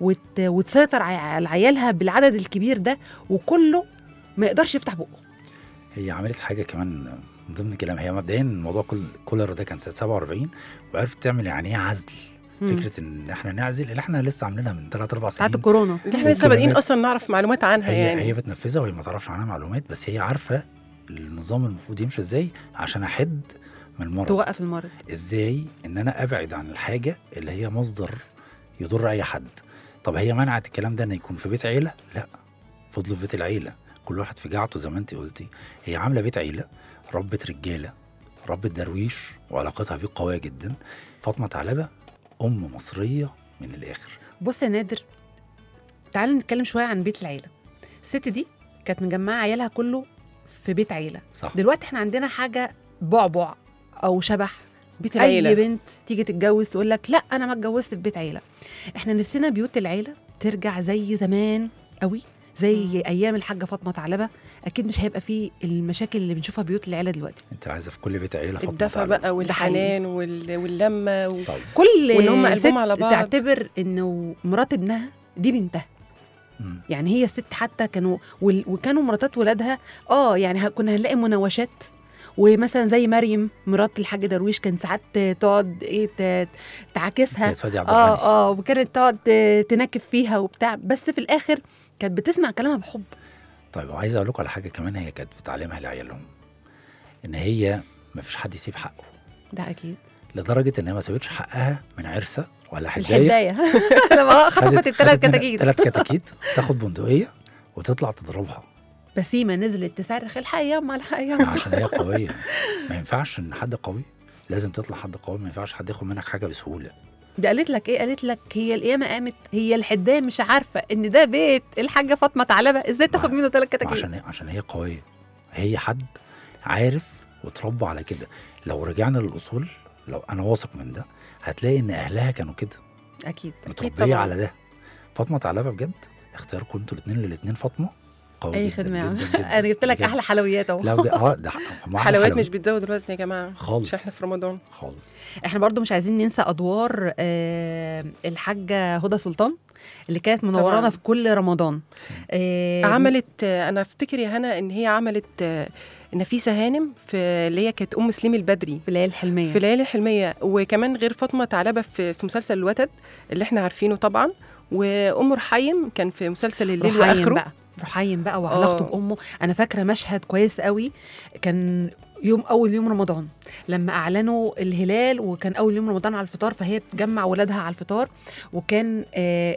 وتسيطر على عيالها بالعدد الكبير ده وكله ما يقدرش يفتح بقه. هي عملت حاجه كمان من ضمن كلام. هي مبدئيا موضوع كل كولر ده كان سنه سبعة وأربعين، وعرفت تعمل يعني ايه عزل. مم. فكره ان احنا نعزل اللي احنا لسه عاملينها من ثلاثة أربعة سنين بتاعت الكورونا اللي احنا لسه بادئين اصلا نعرف معلومات عنها. هي يعني هي بتنفذها وهي ما تعرفش عنها معلومات، بس هي عارفه النظام المفروض يمشي ازاي عشان احد من المرض، توقف المرض ازاي ان انا ابعد عن الحاجه اللي هي مصدر يضر اي حد. طب هي منعت الكلام ده ان يكون في بيت عيله؟ لا، فضلوا في بيت العيله كل واحد في جعته زي ما انت قلتي. هي عامله بيت عيله، ربت رجاله، ربت درويش، وعلاقتها بيه قويه جدا. فاطمه ثعلبه ام مصريه من الاخر. بص يا نادر، تعال نتكلم شويه عن بيت العيله. الست دي كانت مجمعه عيالها كله في بيت عيله. صح. دلوقتي احنا عندنا حاجه بعبع او شبح بيت العيله. اي بنت تيجي تتجوز تقول لك لا انا ما اتجوزت في بيت عيله. احنا نفسنا بيوت العيله ترجع زي زمان قوي، زي م. ايام الحاجه فاطمه ثعلبه. اكيد مش هيبقى فيه المشاكل اللي بنشوفها بيوت العيله دلوقتي. انت عايزه في كل بيت عيله فاطمه الدفى بقى والحنان واللمه و... كل وان هم قلبهم على بعض. تعتبر انه مرات ابنها دي بنتها. م. يعني هي الست حتى كانوا وكانوا مراتات ولادها اه يعني كنا هنلاقي مناوشات. ومثلا زي مريم مرات الحاج درويش كان ساعات تقعد ايه تعاكسها اه اه وكانت تقعد تنكف فيها وبتاع، بس في الاخر كانت بتسمع كلامها بحب. طيب وعايزه اقول لكم على حاجه كمان هي كانت بتعلمها لعيالهم، ان هي ما فيش حد يسيب حقه. ده اكيد، لدرجه ان هي ما سابتش حقها من عرسه ولا حدايه. الحدايه لما خطفت الثلاث كتاكيت ثلاث كتاكيت تاخد بندقيه وتطلع تضربها. بسيمه نزلت تصرخ الحق ياما الحق ياما عشان هي قويه. ما ينفعش ان حد قوي لازم تطلع حد قوي، ما ينفعش حد ياخد منك حاجه بسهوله. ده قالت لك ايه؟ قالت لك هي القيامه قامت، هي الحدايه مش عارفه ان ده بيت الحاجه فاطمه ثعلبه، ازاي تاخد منه ثلاث كتاكيت؟ عشان عشان هي قويه، هي حد عارف وتربى على كده. لو رجعنا للاصول، لو انا واثق من ده، هتلاقي ان اهلها كانوا كده اكيد متربيه على ده. فاطمه ثعلبه بجد اختياركم انتوا الاثنين للاثنين فاطمه قوي اي جدا خدمه. جدا جدا. انا جبت لك احلى حلويات اهو. لا اه ده حلويات مش بتزود الوزن يا جماعه خالص، مش احنا في رمضان خالص. احنا برضو مش عايزين ننسى ادوار آه الحاجه هدى سلطان اللي كانت منورانا في كل رمضان. آه عملت آه انا افتكر يا هنا ان هي عملت آه نفيسه هانم في اللي هي كانت ام سليم البدري في ليالي الحلميه في ليالي الحلميه وكمان غير فاطمه ثعلبه في, في مسلسل الوتد اللي احنا عارفينه طبعا، وام رحيم كان في مسلسل الليل واخره. بقى رحيم بقى وعلاقته بامه. انا فاكره مشهد كويس قوي، كان يوم اول يوم رمضان لما اعلنوا الهلال، وكان اول يوم رمضان على الفطار، فهي بتجمع ولادها على الفطار، وكان آه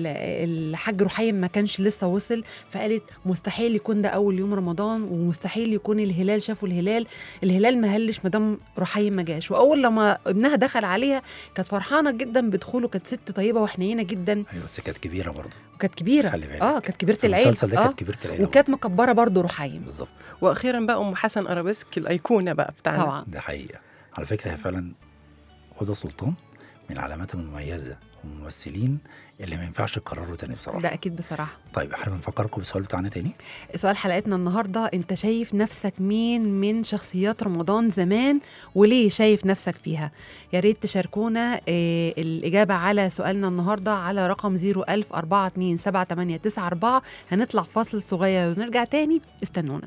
الحاج رحيم ما كانش لسه وصل، فقالت مستحيل يكون ده اول يوم رمضان، ومستحيل يكون الهلال شافوا الهلال الهلال ما هلش مدام رحيم ما جاش. واول لما ابنها دخل عليها كانت فرحانه جدا بدخوله، كانت ست طيبه وحنينه جدا. ايوه بس كانت كبيره برضه، كانت كبيره اه كانت كبيره العيله. المسلسل ده كانت كبيره العيله، وكانت مكبره برضه رحيم بالظبط. واخيرا بقى ام حسن ارابيسك الايقونه بقى بتاعنا طبعا. ده حقيقه على فكره. هي فعلا هدى سلطان من العلامات المميزه والممثلين اللي ما ينفعش تكرروا تاني بصراحه. ده اكيد بصراحه. طيب احنا بنفكركم بالسؤال بتاعنا تاني. سؤال حلقتنا النهارده، انت شايف نفسك مين من شخصيات رمضان زمان وليه شايف نفسك فيها؟ يا ريت تشاركونا اه الاجابه على سؤالنا النهارده على رقم صفر ألف أربعة اتنين سبعة تمانية تسعة أربعة. هنطلع فاصل صغير ونرجع تاني، استنونا.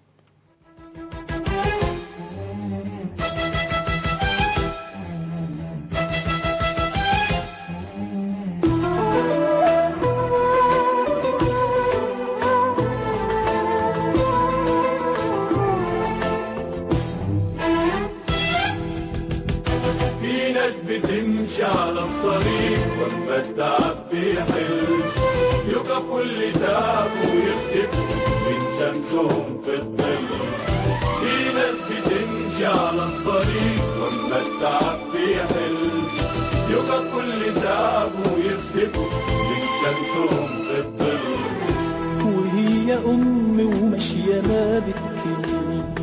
بتمشي على الطريق واما التعب بيحل يقف كل تعب ويختفوا من شمسهم في الظل. في ناس بتمشي على الطريق واما التعب بيحل يقف كل تعب ويختفوا من شمسهم في الظل. وهي أم وماشية ما بتكلم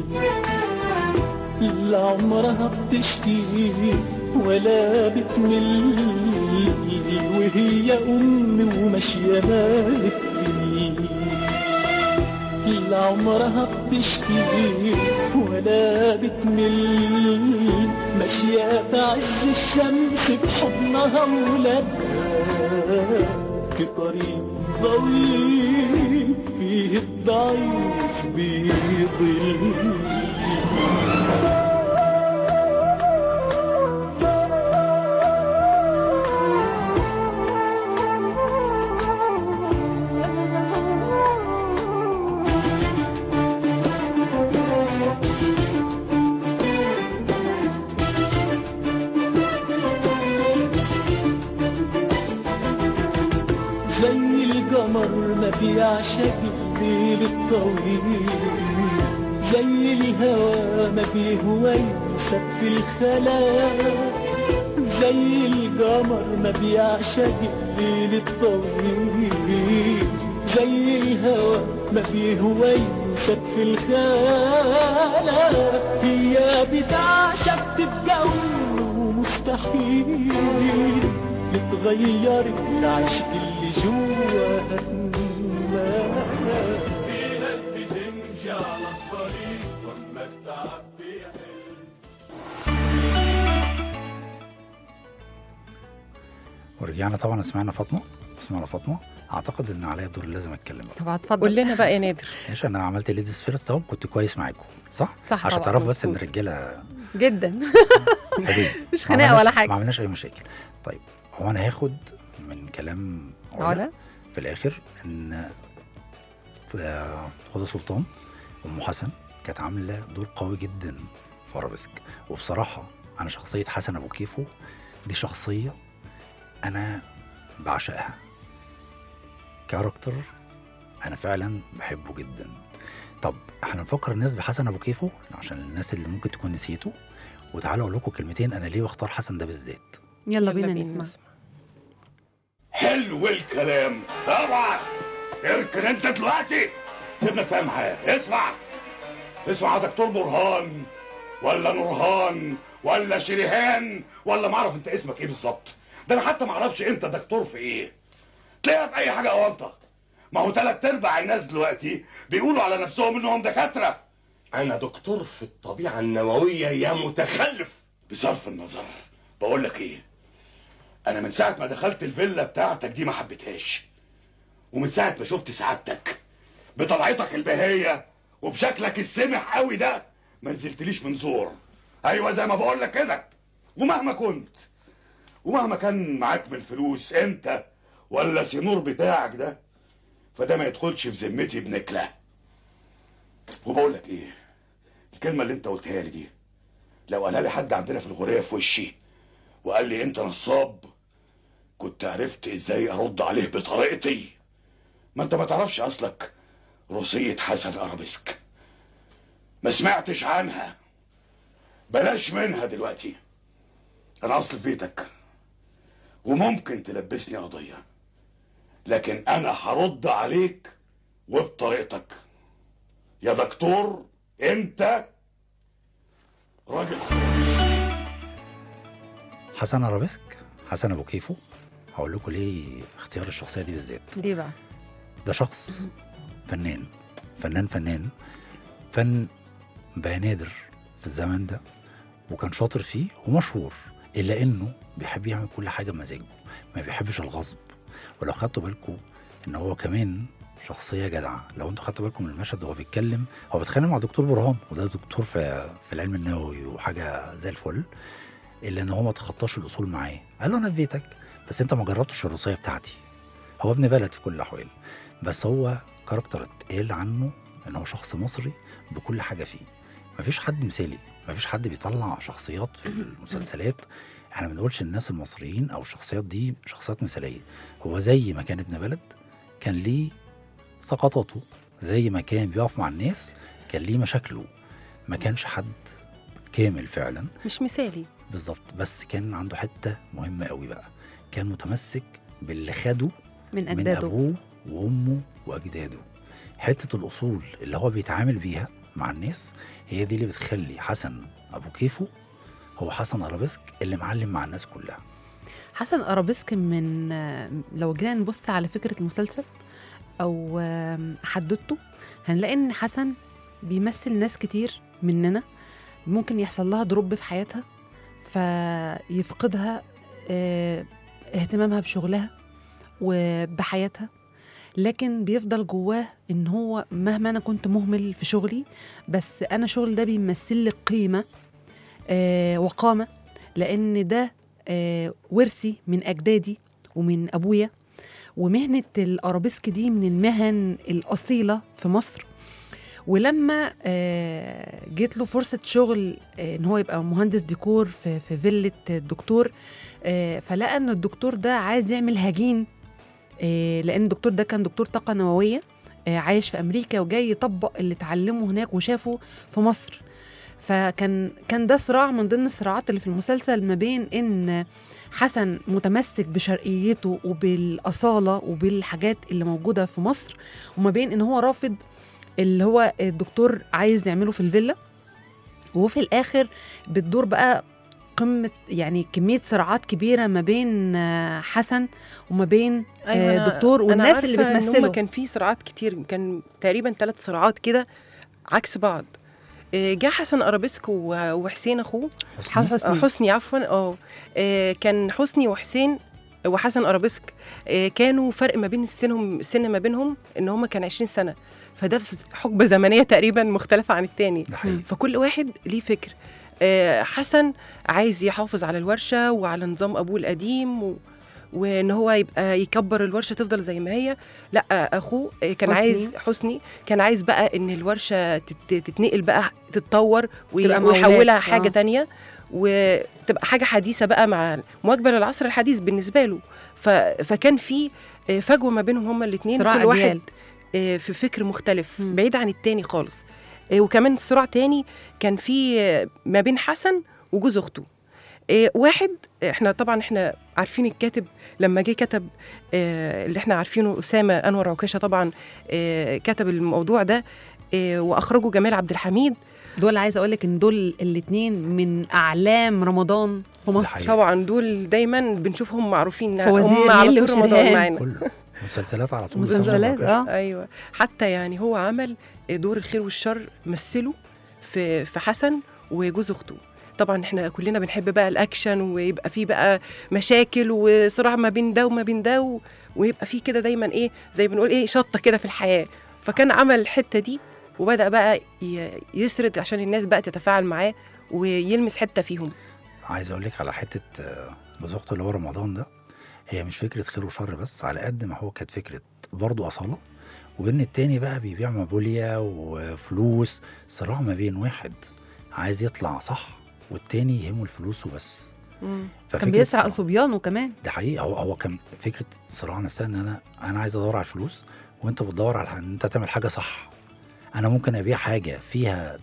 لا عمرها بتشكي ولا بتمل، وهي أم وماشية ما بتمل لا عمرها بتشكي ولا بتمل، ماشية في عز الشمس بحضنها ولادها في طريق طويل فيه الضعيف بيضل. ما بيعشق الليل الطويل، زي الهوى ما بيهوى يوسف في الخلاء، زي القمر ما بيعشق الليل الطويل، زي الهوى ما بيهوى يوسف في الخلاء. هي بتعشق تتجوز ومستحيل تتغير العشق اللي جواها. ورجعنا طبعا سمعنا فاطمه سمعنا فاطمه اعتقد ان عليا الدور اللي لازم اتكلم بقى. طبعا اتفضل. قول لنا بقى يا نادر. ماشي، انا عملت ليديز فيرست اهو، كنت كويس معاكم صح؟ صح عشان طبعاً. تعرفوا بس ان الرجاله جدا حلوين. مش خناقه ولا حاجه، ما عملناش اي مشاكل. طيب هو انا هاخد من كلام علا في الاخر ان هدى سلطان ام حسن كانت عامله دور قوي جدا في ارابيسك. وبصراحه انا شخصيه حسن ابو كيفو دي شخصيه انا بعشقها كاركتر، انا فعلا بحبه جدا. طب احنا نفكر الناس بحسن ابو كيفو عشان الناس اللي ممكن تكون نسيته، وتعالوا اقول لكم كلمتين انا ليه بختار حسن ده بالذات. يلا بينا نسمع. حلو الكلام طبعا. اركن انت دلوقتي، سيبنا نتفاهم معاه. اسمع اسمع يا دكتور برهان ولا نورهان ولا شريهان ولا ما اعرف انت اسمك ايه بالظبط. ده انا حتى ما اعرفش انت دكتور في ايه، تلاقيها في اي حاجه اونطه. ما هو تلات ارباع الناس دلوقتي بيقولوا على نفسهم انهم دكاتره. انا دكتور في الطبيعه النوويه يا متخلف. بصرف النظر بقول لك ايه، انا من ساعه ما دخلت الفيلا بتاعتك دي ما حبيتهاش، ومن ساعه ما شفت سعادتك بطلعتك البهيه وبشكلك السمح قوي ده ما نزلتليش من زور. ايوه زي ما بقول لك كده. ومهما كنت ومهما كان معاك من فلوس انت ولا سنور بتاعك ده، فده ما يدخلش في ذمتي بنكله. وبقول لك ايه، الكلمه اللي انت قلتها لي دي لو قالها لي حد عندنا في الغوريه في وشي وقال لي انت نصاب، كنت عرفت ازاي ارد عليه بطريقتي. ما انت ما تعرفش اصلك روسيه حسن ارابيسك، ما سمعتش عنها، بلاش منها دلوقتي. انا اصل في بيتك وممكن تلبسني قضيه، لكن انا هرد عليك وبطريقتك يا دكتور. انت راجل. حسن ارابيسك حسن ابو كيفو، هقول لكم ليه اختيار الشخصيه دي بالذات. ليه بقى؟ ده شخص فنان فنان فنان فن بقى نادر في الزمن ده، وكان شاطر فيه ومشهور، الا انه بيحب يعمل كل حاجه بمزاجه، ما بيحبش الغصب. ولو خدتوا بالكم ان هو كمان شخصيه جدعه. لو انتوا خدتوا بالكم من المشهد وهو بيتكلم، هو بيتخانق مع دكتور برهان، وده دكتور في في العلم النووي وحاجه زي الفل، الا ان هو ما تخطاش الاصول معاه. قال له انا في بيتك بس انت ما جربتش الروسيه بتاعتي. هو ابن بلد في كل الاحوال، بس هو كاركتر اتقال عنه ان هو شخص مصري بكل حاجه فيه. مفيش حد مثالي، مفيش حد بيطلع شخصيات في المسلسلات احنا ما بنقولش الناس المصريين او الشخصيات دي شخصيات مثاليه. هو زي ما كان ابن بلد كان ليه سقطاته، زي ما كان بيقف مع الناس كان ليه مشاكله. ما كانش حد كامل فعلا، مش مثالي بالظبط، بس كان عنده حته مهمه قوي بقى، كان متمسك باللي خده من أجداده، من ابوه وامه واجداده. حته الاصول اللي هو بيتعامل بيها مع الناس هي دي اللي بتخلي حسن ابو كيفو هو حسن ارابيسك اللي معلم مع الناس كلها. حسن ارابيسك من لو جينا نبص على فكره المسلسل او حدوته، هنلاقي ان حسن بيمثل ناس كتير مننا ممكن يحصل لها دروب في حياتها فيفقدها اه اهتمامها بشغلها وبحياتها، لكن بيفضل جواه ان هو مهما انا كنت مهمل في شغلي بس انا شغل ده بيمثل لي قيمه آه وقامه، لان ده آه ورثي من اجدادي ومن ابويا، ومهنه الارابيسك دي من المهن الاصيله في مصر. ولما آه جيت له فرصه شغل آه ان هو يبقى مهندس ديكور في في فيله الدكتور، آه فلقى ان الدكتور ده عايز يعمل هجين، آه لان الدكتور ده كان دكتور طاقه نوويه آه عايش في امريكا وجاي يطبق اللي اتعلمه هناك وشافه في مصر. فكان كان ده صراع من ضمن الصراعات اللي في المسلسل ما بين ان حسن متمسك بشرقيته وبالاصاله وبالحاجات اللي موجوده في مصر، وما بين ان هو رافض اللي هو الدكتور عايز يعمله في الفيلا. وفي الاخر بتدور بقى قمه يعني كميه صراعات كبيره ما بين حسن وما بين أيوة الدكتور والناس اللي بتمثله. كان في صراعات كتير، كان تقريبا ثلاث صراعات كده عكس بعض. جاء حسن أرابيسك وحسين اخوه حسني حسني, حسني عفوا اه كان حسني وحسين وحسن أرابيسك كانوا فرق ما بين السنهم السن ما بينهم ان هم كان عشرين سنة، فده في حقبة زمنية تقريبا مختلفة عن التاني، فكل واحد ليه فكر. حسن عايز يحافظ على الورشة وعلى نظام أبوه القديم و وان هو يبقى يكبر الورشه تفضل زي ما هي. لا اخوه كان حسني. عايز حسني كان عايز بقى ان الورشه تتنقل بقى تتطور ويحولها حاجه آه. تانية وتبقى حاجه حديثه بقى مع مواكبه للعصر الحديث بالنسبه له. فكان في فجوه ما بينهم هما الاثنين، كل واحد في فكر مختلف م. بعيد عن التاني خالص. وكمان صراع تاني كان في ما بين حسن وجوز اخته. إيه واحد احنا طبعا احنا عارفين الكاتب لما جه كتب إيه اللي احنا عارفينه أسامة أنور عكاشة طبعا إيه كتب الموضوع ده إيه وأخرجه جمال عبد الحميد. دول عايزة أقولك إن دول الاتنين من أعلام رمضان في مصر طبعا، دول دايما بنشوفهم معروفين هم على طول رمضان معانا مسلسلات على طول مسلسلات اه ايوه. حتى يعني هو عمل دور الخير والشر مثله في في حسن وجوز اخته. طبعا احنا كلنا بنحب بقى الاكشن ويبقى فيه بقى مشاكل وصراع ما بين ده وما بين ده ويبقى فيه كده دايما ايه زي بنقول ايه شطه كده في الحياه. فكان عمل الحته دي وبدا بقى يسرد عشان الناس بقى تتفاعل معاه ويلمس حته فيهم. عايز اقول لك على حته جوز اخته اللي هو رمضان ده، هي مش فكره خير وشر بس على قد ما هو كانت فكره برضو اصاله، وان التاني بقى بيبيع مابوليا وفلوس، صراع ما بين واحد عايز يطلع صح والتاني يهمه الفلوس وبس. كان بيسرق صبيانه كمان. ده حقيقي. هو هو كان فكره الصراع نفسها ان انا انا عايز ادور على الفلوس وانت بتدور على ان انت تعمل حاجه صح. انا ممكن ابيع حاجه فيها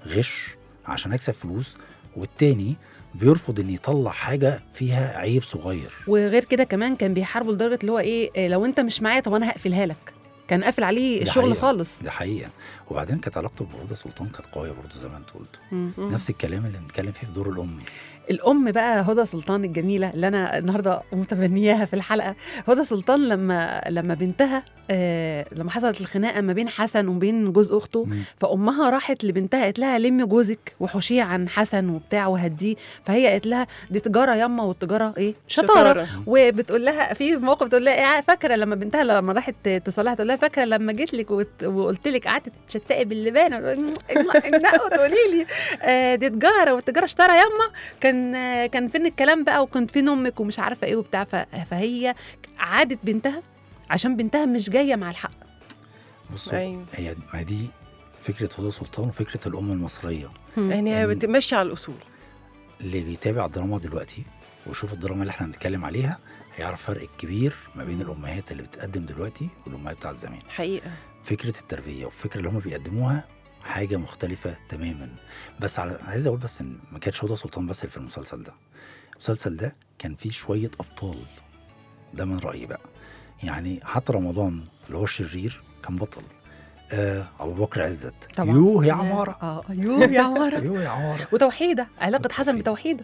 غش عشان اكسب فلوس، والتاني بيرفض ان يطلع حاجه فيها عيب صغير. وغير كده كمان كان بيحاربوا لدرجه اللي هو ايه لو انت مش معايا طب انا هقفلها لك، كان قافل عليه الشغل حقيقة. خالص. ده حقيقه. وبعدين كانت علاقته بهدى سلطان كانت قويه برضه زي ما انت قلت. نفس الكلام اللي بنتكلم فيه في دور الام. الام بقى هدى سلطان الجميله اللي انا النهارده متبنياها في الحلقه. هدى سلطان لما لما بنتها آه لما حصلت الخناقه ما بين حسن وبين جوز اخته، مم. فامها راحت لبنتها قالت لها لمي جوزك وحوشيه عن حسن وبتاع وهديه، فهي قالت لها دي تجاره ياما والتجاره ايه شطاره, شطارة. وبتقول لها في موقف بتقول لها ايه فاكره لما بنتها لما راحت تصلحها تقول لها فاكره لما جيت لك وقلت لك قعدت تتشتقي باللبان وتقولي لي آه دي تجاره والتجاره شطاره ياما، كان كان فين الكلام بقى وكنت فين امك ومش عارفه ايه وبتاع. فهي عادت بنتها عشان بنتها مش جايه مع الحق. بصوا أيوة. هي ما دي فكره هدى سلطان وفكره الام المصريه، يعني هي بتمشي على الاصول. اللي بيتابع الدراما دلوقتي ويشوف الدراما اللي احنا بنتكلم عليها هيعرف فرق كبير ما بين الامهات اللي بتقدم دلوقتي والامهات بتاعت زمان. حقيقه فكره التربيه والفكره اللي هم بيقدموها حاجه مختلفه تماما. بس على عايز اقول بس ان ما كانتش هدى سلطان بس في المسلسل ده. المسلسل ده كان فيه شويه ابطال، ده من رايي بقى. يعني حتى رمضان اللي هو الشرير كان بطل. آه ابو بكر عزت يوه يا عماره اه يوه يا عماره يوه يا عماره وتوحيده علاقه حسن بتوحيده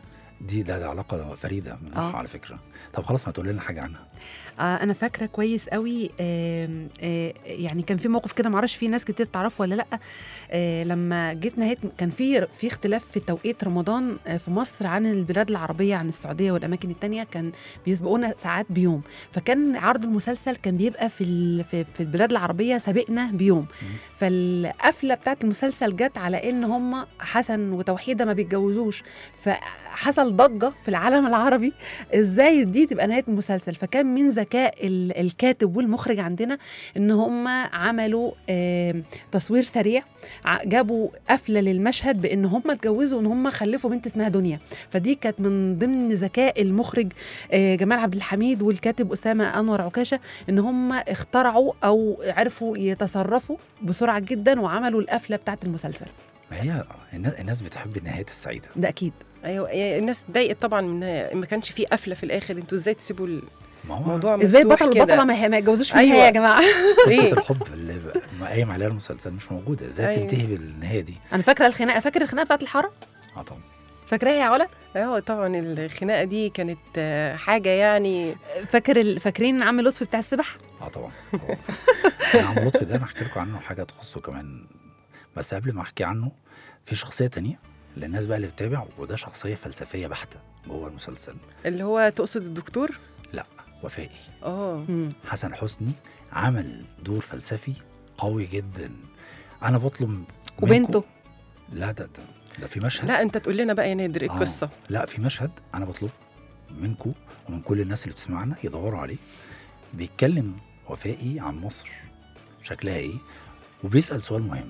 دي ده, ده علاقه فريده من آه. على فكره. طب خلاص ما تقول لنا حاجه عنها. آه انا فاكره كويس قوي. آه آه يعني كان في موقف كده، معرفش في ناس كتير تعرفه ولا لا. آه لما جيت نهايه كان في في اختلاف في توقيت رمضان آه في مصر عن البلاد العربيه، عن السعوديه والاماكن التانية، كان بيسبقونا ساعات بيوم. فكان عرض المسلسل كان بيبقى في في, في البلاد العربيه سابقنا بيوم. فالقفله بتاعت المسلسل جت على ان هم حسن وتوحيده ما بيتجوزوش، فحصل ضجه في العالم العربي ازاي دي تبقى نهايه المسلسل. فكان من ذكاء الكاتب والمخرج عندنا ان هم عملوا تصوير سريع، جابوا قفله للمشهد بان هم اتجوزوا وان هم خلفوا بنت اسمها دنيا. فدي كانت من ضمن ذكاء المخرج جمال عبد الحميد والكاتب اسامه انور عكاشه، ان هم اخترعوا او عرفوا يتصرفوا بسرعه جدا وعملوا القفله بتاعت المسلسل. ما هي الناس بتحب النهايات السعيده. ده اكيد. ايوه الناس اتضايقت طبعا من ما كانش في قفله في الاخر. انتوا ازاي تسيبوا الموضوع مفتوح؟ ازاي البطل والبطله ما يتجوزوش في النهايه؟ أيوة. يا جماعه قصه الحب اللي قايم عليها المسلسل مش موجوده. ازاي أيوة. تنتهي بالنهايه دي؟ انا فاكره الخناقه، فاكر الخناقه بتاعت الحاره؟ اه طبعا فاكراها يا علا؟ اه طبعا الخناقه دي كانت حاجه يعني. فاكر ال... فاكرين عم لطفي بتاع السبح؟ اه طبعا طبعا. عم لطفي ده انا احكي لكم عنه حاجه تخصه كمان، بس قبل ما احكي عنه في شخصيه تانية للناس بقى اللي بتتابع، وده شخصيه فلسفيه بحته جوه المسلسل. اللي هو تقصد الدكتور؟ لا وفائي. اه حسن حسني عمل دور فلسفي قوي جدا. انا بطلب وبنته. لا ده, ده ده في مشهد. لا انت تقول لنا بقى يا نادر القصه. آه. لا في مشهد انا بطلب منكم ومن كل الناس اللي بتسمعنا يدوروا عليه. بيتكلم وفائي عن مصر شكلها ايه، وبيسأل سؤال مهم: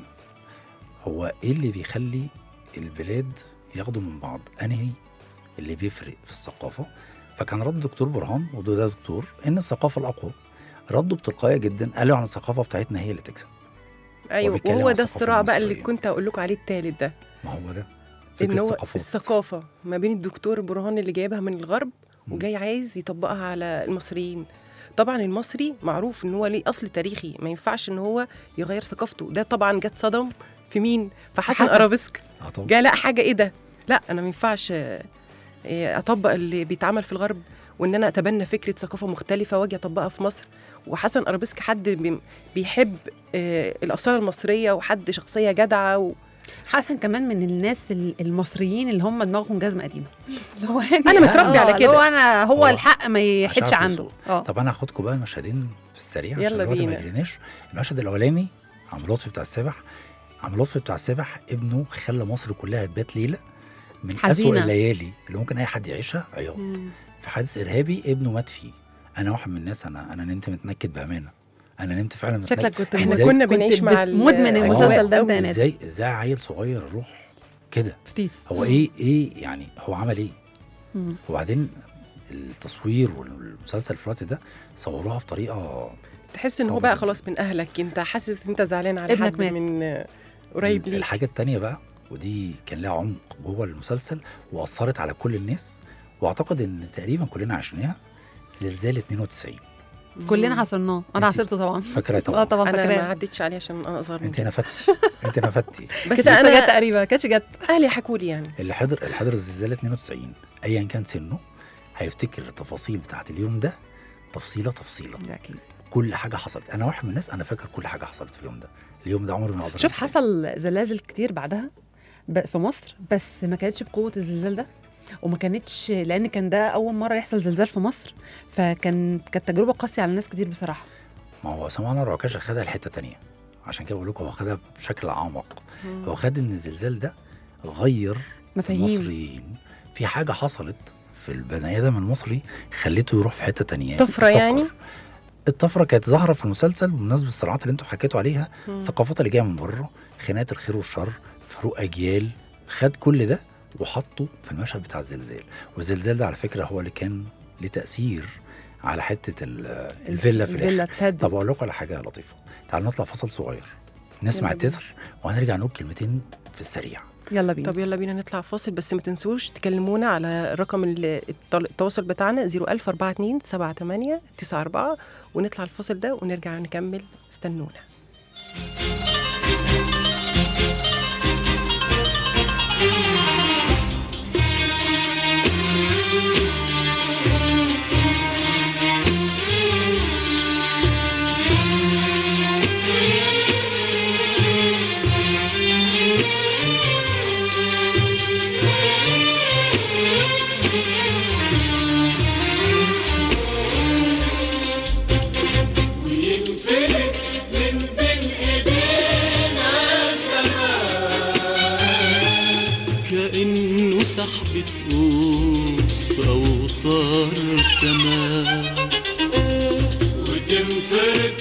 هو ايه اللي بيخلي البلاد ياخدوا من بعض؟ انهي اللي بيفرق في الثقافه؟ فكان رد دكتور برهان، وده ده دكتور، ان الثقافه الاقوى. رده بتلقائيه جدا، قالوا عن الثقافه بتاعتنا هي اللي تكسب. ايوه وهو ده الصراع بقى اللي كنت اقول لكم عليه الثالث ده. ما هو ده ان هو الثقافه ما بين الدكتور برهان اللي جايبها من الغرب وجاي عايز يطبقها على المصريين. طبعا المصري معروف ان هو ليه اصل تاريخي، ما ينفعش ان هو يغير ثقافته. ده طبعا جت صدم في مين؟ في حسن أرابيسك. جاء لا حاجه ايه ده، لا انا ما ينفعش اطبق اللي بيتعمل في الغرب، وان انا اتبنى فكره ثقافه مختلفه واجي اطبقها في مصر. وحسن أرابيسك حد بيحب الاصاله المصريه وحد شخصيه جدعه و... حسن كمان من الناس المصريين اللي هم دماغهم جزمه قديمه. هو يعني انا متربي على كده. هو انا هو, هو الحق ما يحدش عنده. اه طب انا هاخدكم بقى المشهدين في السريع يلا عشان ما يجريناش. المشهد الاولاني عم لطفي بتاع السبح. عم لطفي بتاع السبح ابنه خلى مصر كلها تبات ليله من أسوأ الليالي اللي ممكن اي حد يعيشها، عياط. في حادث ارهابي ابنه مات فيه. انا واحد من الناس، انا انا نمت متنكد بامانه. انا نمت فعلا متنكد. شكلك كنت احنا كنا بنعيش مع مدمن المسلسل ده. ده ازاي ازاي عيل صغير يروح كده فتيس؟ هو ايه ايه يعني هو عمل ايه؟ مم. وبعدين التصوير والمسلسل في الوقت ده صوروها بطريقه تحس ان هو بقى خلاص من اهلك، انت حاسس انت زعلان على حد مات. من قريب ليك. الحاجه التانية بقى، ودي كان لها عمق جوه المسلسل واثرت على كل الناس، واعتقد ان تقريبا كلنا عشناها، زلزال اتنين وتسعين. كلنا حصلناه، انا عاصرته طبعا. فاكره طبعا. اه طبعا فاكره. انا ما عدتش عليه عشان انا اصغر منك. انت نفتي انت نفتي بس انا جت تقريبا كانتش جت. اهلي حكوا لي يعني اللي حضر اللي حضر الزلزال اتنين وتسعين ايا كان سنه هيفتكر التفاصيل بتاعت اليوم ده تفصيله تفصيله. اكيد كل حاجه حصلت. انا واحد من الناس انا فاكر كل حاجه حصلت في اليوم ده. اليوم ده عمري ما اقدر. شوف حصل زلازل كتير بعدها في مصر، بس ما كانتش بقوه الزلزال ده، وما كانتش لان كان ده اول مره يحصل زلزال في مصر، فكان كانت تجربه قاسيه على ناس كتير بصراحه. ما هو سمعنا رعكاش خدها لحته تانية، عشان كده بقول لكم هو خدها بشكل اعمق. هو خد ان الزلزال ده غير مفاهيم المصريين في حاجه حصلت في البني ادم المصري خليته يروح في حته تانية. طفره يعني. الطفره كانت ظاهره في المسلسل بمناسبه الصراعات اللي انتوا حكيتوا عليها، الثقافات اللي جايه من بره، خناقات الخير والشر، فروق اجيال. خد كل ده وحطه في المشهد بتاع الزلزال. والزلزال ده على فكره هو اللي كان له تاثير على حته الفيلا في الاخر. طب اقول لكم على حاجه لطيفه، تعالوا نطلع فصل صغير نسمع التتر وهنرجع نقول كلمتين في السريع. يلا بينا. طب يلا بينا نطلع فاصل، بس ما تنسوش تكلمونا على رقم التواصل بتاعنا صفر ألف أربعة اتنين سبعة تمانية تسعة أربعة، ونطلع الفاصل ده ونرجع نكمل. استنونا.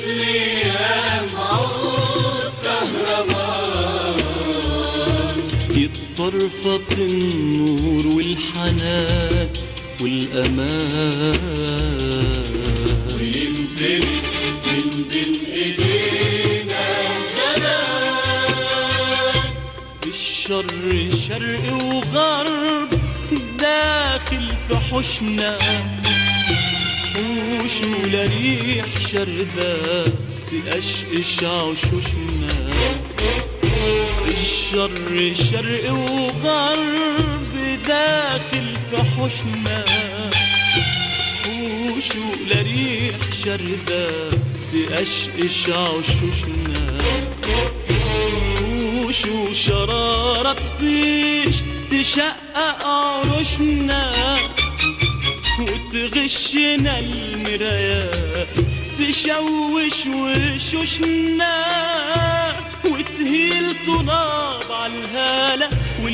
ليام عود كهربان يتفرفط النور والحنان والأمان وينفلت من بين إيدينا زمان الشر شرق وغرب داخل في حوشنا حوش ولا ريح شردة تقشقش عشوشنا الشر شرق وغرب داخل في حوشنا حوش ولا ريح شردة تقشقش عشوشنا حوش وشرارة تطيش تشقق عروشنا وتغشنا المرايات تشوش وشوشنا وتهيل طناب عالهالة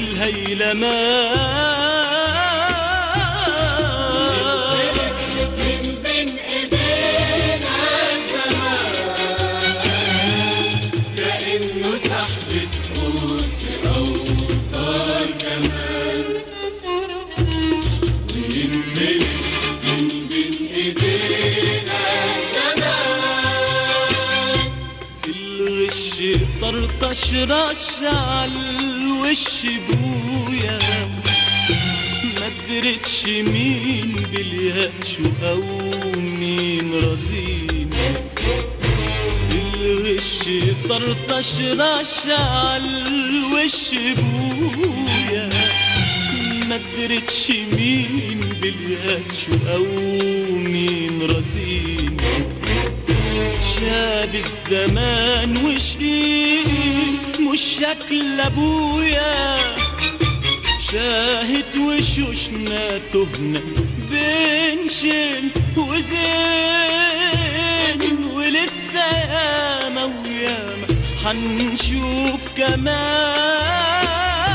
والهيلمان من بين ايدينا زمان كأنه سحبة حسن أو طار كمان وينفلت من بين ايدينا زمان الغش طرطش رش عالوش بويا ما درتش مين باليأس أو مين رزين الغش طرطش رش عالوش بويا ما درتش مين باليأس أو مين رزين شاب الزمان وشقيق مش شكل ابويا شاهد وشوشنا تهنا بين شين وزين ولسه ياما وياما حنشوف كمان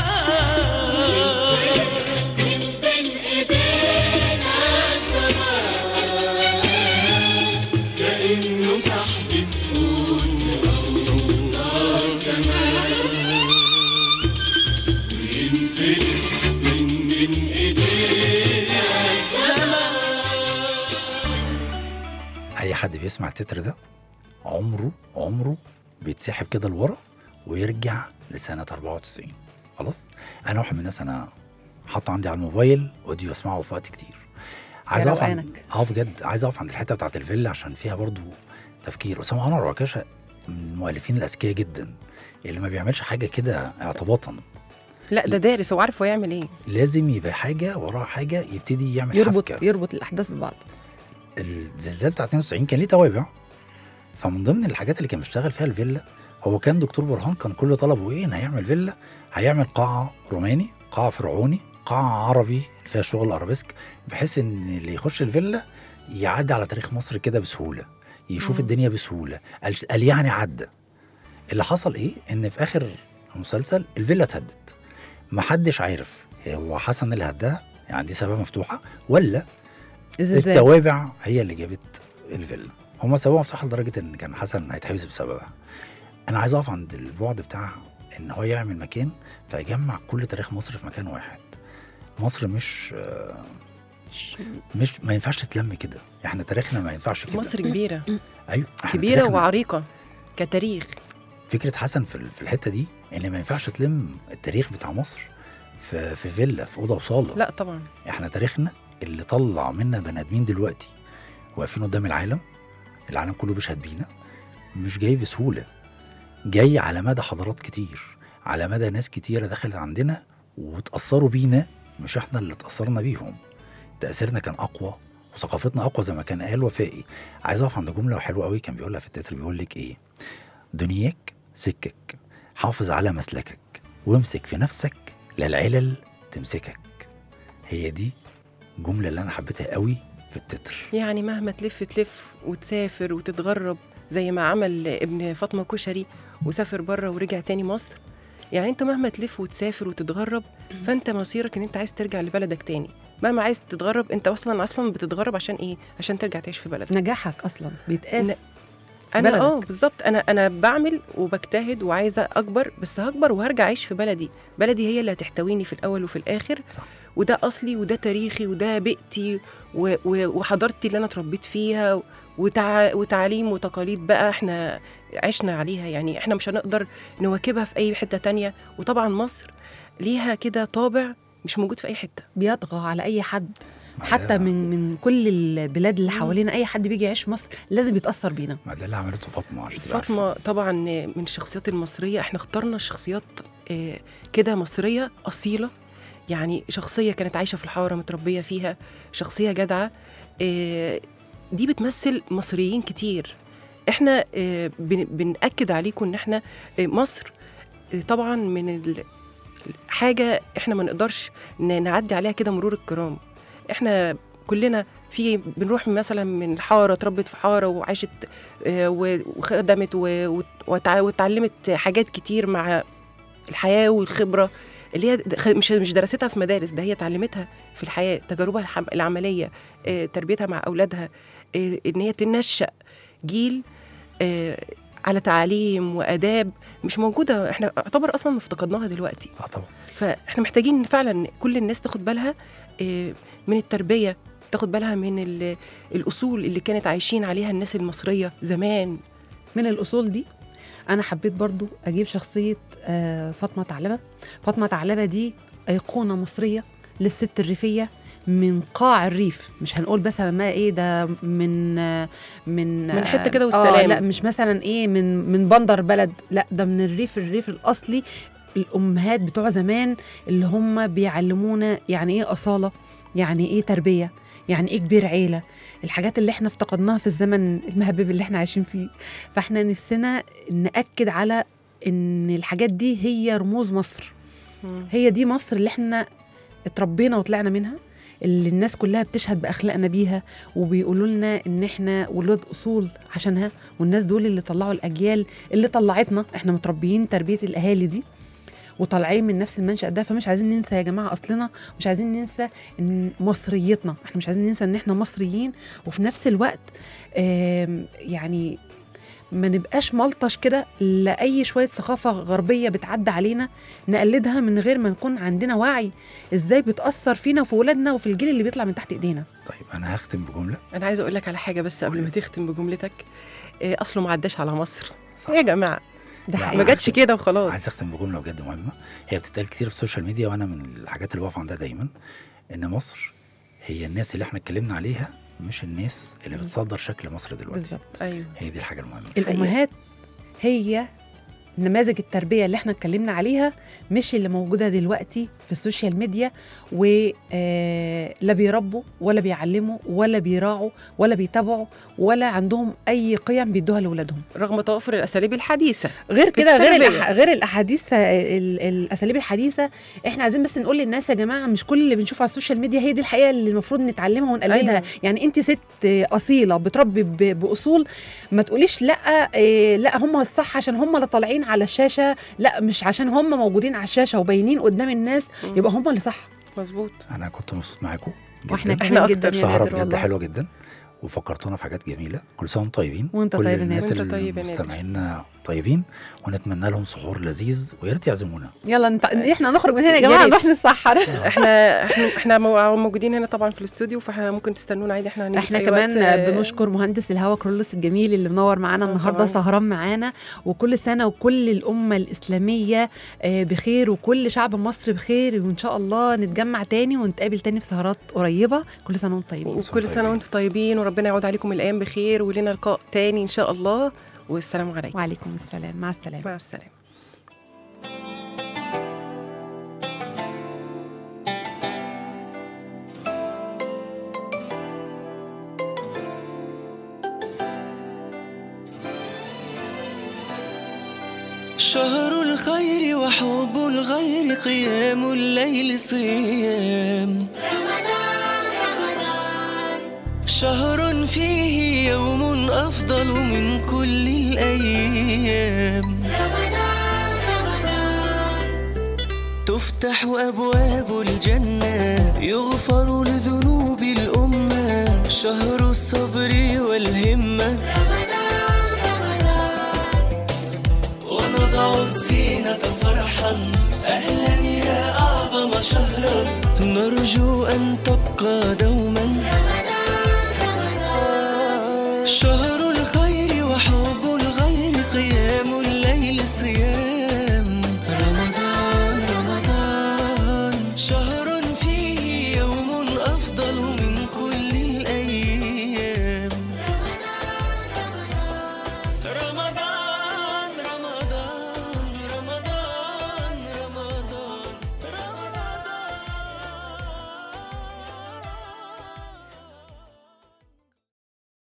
من بين ايدينا زمان كأنه صاحبة حزن أو كمان وينفلت من بين ايدينا الزمان. اي حد بيسمع التتر ده عمره عمره بيتسحب كده لورا ويرجع لسنة أربعة وتسعين. خلاص انا واحد من الناس انا حاطه عندي على الموبايل اوديو اسمعه في وقت كتير. عايز اقف عند اه بجد عايز اقف عند الحته بتاعت الفيلا عشان فيها برضو تفكير. اسامه انور عكاشه من المؤلفين الاذكياء جدا اللي ما بيعملش حاجه كده اعتباطا. لا ده دارس هو عارف هو يعمل ايه. لازم يبقى حاجه وراها حاجه يبتدي يعمل يربط حبكة. يربط الاحداث ببعض. الزلزال بتاع اتنين وتسعين كان ليه توابع، فمن ضمن الحاجات اللي كان بيشتغل فيها الفيلا هو كان دكتور برهان كان كل طلبه ايه ان هيعمل فيلا، هيعمل قاعه روماني، قاعه فرعوني، قاعه عربي فيها شغل ارابيسك، بحيث ان اللي يخش الفيلا يعدي على تاريخ مصر كده بسهوله، يشوف مم. الدنيا بسهوله. قال يعني عدى. اللي حصل ايه ان في اخر المسلسل الفيلا اتهدت، محدش عارف هو حسن اللي هداها يعني دي سبب مفتوحه ولا التوابع هي اللي جابت الفيلا. هما سببها مفتوحه لدرجه ان كان حسن هيتحبس بسببها. انا عايز اقف عند البعد بتاع ان هو يعمل مكان فيجمع كل تاريخ مصر في مكان واحد. مصر مش مش ما ينفعش تتلم كده، احنا تاريخنا ما ينفعش كده. مصر كبيره ايوه كبيره وعريقه كتاريخ. فكره حسن في في الحته دي ان ما ينفعش تلم التاريخ بتاع مصر في في فيلا في اوضه وصاله. لا طبعا احنا تاريخنا اللي طلع منا بني ادمين دلوقتي واقفين قدام العالم، العالم كله بيشهد بينا، مش جاي بسهوله، جاي على مدى حضارات كتير، على مدى ناس كتيره دخلت عندنا وتاثروا بينا، مش احنا اللي تاثرنا بيهم. تاثيرنا كان اقوى وثقافتنا اقوى زي ما كان قال وفائي. عايز اقف عند جمله حلوه قوي كان بيقولها في التتر، بيقول لك ايه؟ دنياك سكك، حافظ على مسلكك وامسك في نفسك للعلل تمسكك. هي دي جمله اللي انا حبيتها قوي في التتر. يعني مهما تلف تلف وتسافر وتتغرب زي ما عمل ابن فاطمه كشري وسافر بره ورجع تاني مصر، يعني انت مهما تلف وتسافر وتتغرب فانت مصيرك ان انت عايز ترجع لبلدك تاني. مهما عايز تتغرب انت اصلا اصلا بتتغرب عشان ايه؟ عشان ترجع تعيش في بلدك. نجاحك اصلا بيتقاس ن... انا اه بالظبط انا انا بعمل وبجتهد وعايزه اكبر، بس هكبر وهرجع اعيش في بلدي. بلدي هي اللي هتحتويني في الاول وفي الاخر. صح. وده اصلي وده تاريخي وده بيئتي وحضارتي اللي انا اتربيت فيها، وتع... وتعليم وتقاليد بقى احنا عشنا عليها، يعني احنا مش هنقدر نواكبها في اي حته تانية. وطبعا مصر ليها كده طابع مش موجود في اي حته، بيطغى على اي حد حتى من من كل البلاد اللي حوالينا. اي حد بيجي يعيش في مصر لازم يتاثر بينا. ما ده اللي عملته فاطمه. فاطمه طبعا من الشخصيات المصريه، احنا اخترنا الشخصيات اه كده مصريه اصيله، يعني شخصيه كانت عايشه في الحاره متربيه فيها، شخصيه جدعه. اه دي بتمثل مصريين كتير. احنا اه بنأكد عليكم ان احنا اه مصر اه طبعا من حاجه احنا ما نقدرش نعدي عليها كده مرور الكرام. احنا كلنا في بنروح مثلا من الحاره، اتربت في حاره وعاشت وخدمت وتعلمت حاجات كتير مع الحياه والخبره اللي هي مش مش درستها في مدارس، ده هي اتعلمتها في الحياه، تجاربها العمليه، تربيتها مع اولادها، ان هي تنشأ جيل على تعليم واداب مش موجوده. احنا اعتبر اصلا افتقدناها دلوقتي. اه طبعا. فاحنا محتاجين فعلا كل الناس تاخد بالها من التربيه، تاخد بالها من الاصول اللي كانت عايشين عليها الناس المصريه زمان. من الاصول دي انا حبيت برضو اجيب شخصيه فاطمه ثعلبه. فاطمه ثعلبه دي ايقونه مصريه للست الريفيه من قاع الريف، مش هنقول بس ما ايه ده من من من حته كده والسلام. آه لا مش مثلا ايه من من بندر بلد، لا ده من الريف الريف الاصلي. الامهات بتوع زمان اللي هم بيعلمونا يعني ايه اصاله، يعني ايه تربيه، يعني ايه كبير عيله، الحاجات اللي احنا افتقدناها في الزمن المهبب اللي احنا عايشين فيه. فاحنا نفسنا نأكد على ان الحاجات دي هي رموز مصر. هي دي مصر اللي احنا اتربينا وطلعنا منها، اللي الناس كلها بتشهد بأخلاقنا بيها وبيقولوا لنا ان احنا ولاد اصول عشانها. والناس دول اللي طلعوا الاجيال اللي طلعتنا، احنا متربيين تربيه الاهالي دي وطالعين من نفس المنشأ ده. فمش عايزين ننسى يا جماعه اصلنا، مش عايزين ننسى ان مصريتنا، احنا مش عايزين ننسى ان احنا مصريين. وفي نفس الوقت يعني ما نبقاش ملطش كده لأي شوية ثقافة غربية بتعدى علينا نقلدها من غير ما نكون عندنا وعي ازاي بتأثر فينا وفي ولادنا وفي الجيل اللي بيطلع من تحت ايدينا. طيب انا هختم بجملة. انا عايزة اقول لك على حاجة بس قبل ما تختم بجملتك. إيه اصله ما عداش على مصر. صح. يا جماعة ده حقيقي ما جاتش كده وخلاص. عايز اختم بجملة بجد مهمة، هي بتتقال كتير في السوشيال ميديا وانا من الحاجات اللي بقف عندها دايما، ان مصر هي الناس اللي احنا اتكلمنا عليها، مش الناس اللي بتصدر شكل مصر دلوقتي. بالظبط. ايوه هي دي الحاجه المهمه. الامهات هي نماذج التربيه اللي احنا اتكلمنا عليها، مش اللي موجوده دلوقتي في السوشيال ميديا، ولا بيربوا ولا بيعلموا ولا بيراعوا ولا بيتابعوا ولا عندهم اي قيم بيدوها لاولادهم، رغم توافر الاساليب الحديثه. غير كده غير الأح... غير الاحاديث الاساليب الحديثه. احنا عايزين بس نقول للناس يا جماعه مش كل اللي بنشوفه على السوشيال ميديا هي دي الحقيقه اللي المفروض نتعلمها ونقلدها. أيوة. يعني انت ست اصيله بتربي ب... باصول، ما تقوليش لا إيه لا هم الصح عشان هم اللي طالعين على الشاشه، لا مش عشان هم موجودين على الشاشه وباينين قدام الناس م. يبقى هم اللي صح. مظبوط. انا كنت مبسوط معاكم واحنا كمان جدا. سهره بجد حلوه جدا وفكرتونا في حاجات جميله. كل سنه وانتم طيبين. وانت كل طيب الناس وانت اللي طيب مستمعينا طيبين، ونتمنى لهم سحور لذيذ ويا ريت يعزمونا. يلا انت... احنا نخرج من هنا يا جماعه نروح نتسحر. احنا احنا موجودين هنا طبعا في الاستوديو، فاحنا ممكن تستنونا عادي. احنا احنا كمان بنشكر مهندس الهواء كرولوس الجميل اللي منور معانا النهارده سهران معانا. وكل سنه وكل الامه الاسلاميه بخير وكل شعب مصر بخير، وان شاء الله نتجمع تاني ونتقابل تاني في سهرات قريبه. كل سنه وانتم طيبين. وكل سنه وانتم طيبين وربنا يعود عليكم الايام بخير ولنا لقاء تاني ان شاء الله. والسلام عليكم. وعليكم السلام. مع السلامة. مع السلامة. شهر الخير وحب الغير، قيام الليل صيام رمضان رمضان، شهر فيه يوم أفضل من كل الأيام رمضان رمضان، تفتح أبواب الجنة، يغفر لذنوب الأمة، شهر الصبر والهمة رمضان رمضان، فرحا أهلا يا أعظم شهرا نرجو أن تبقى دوما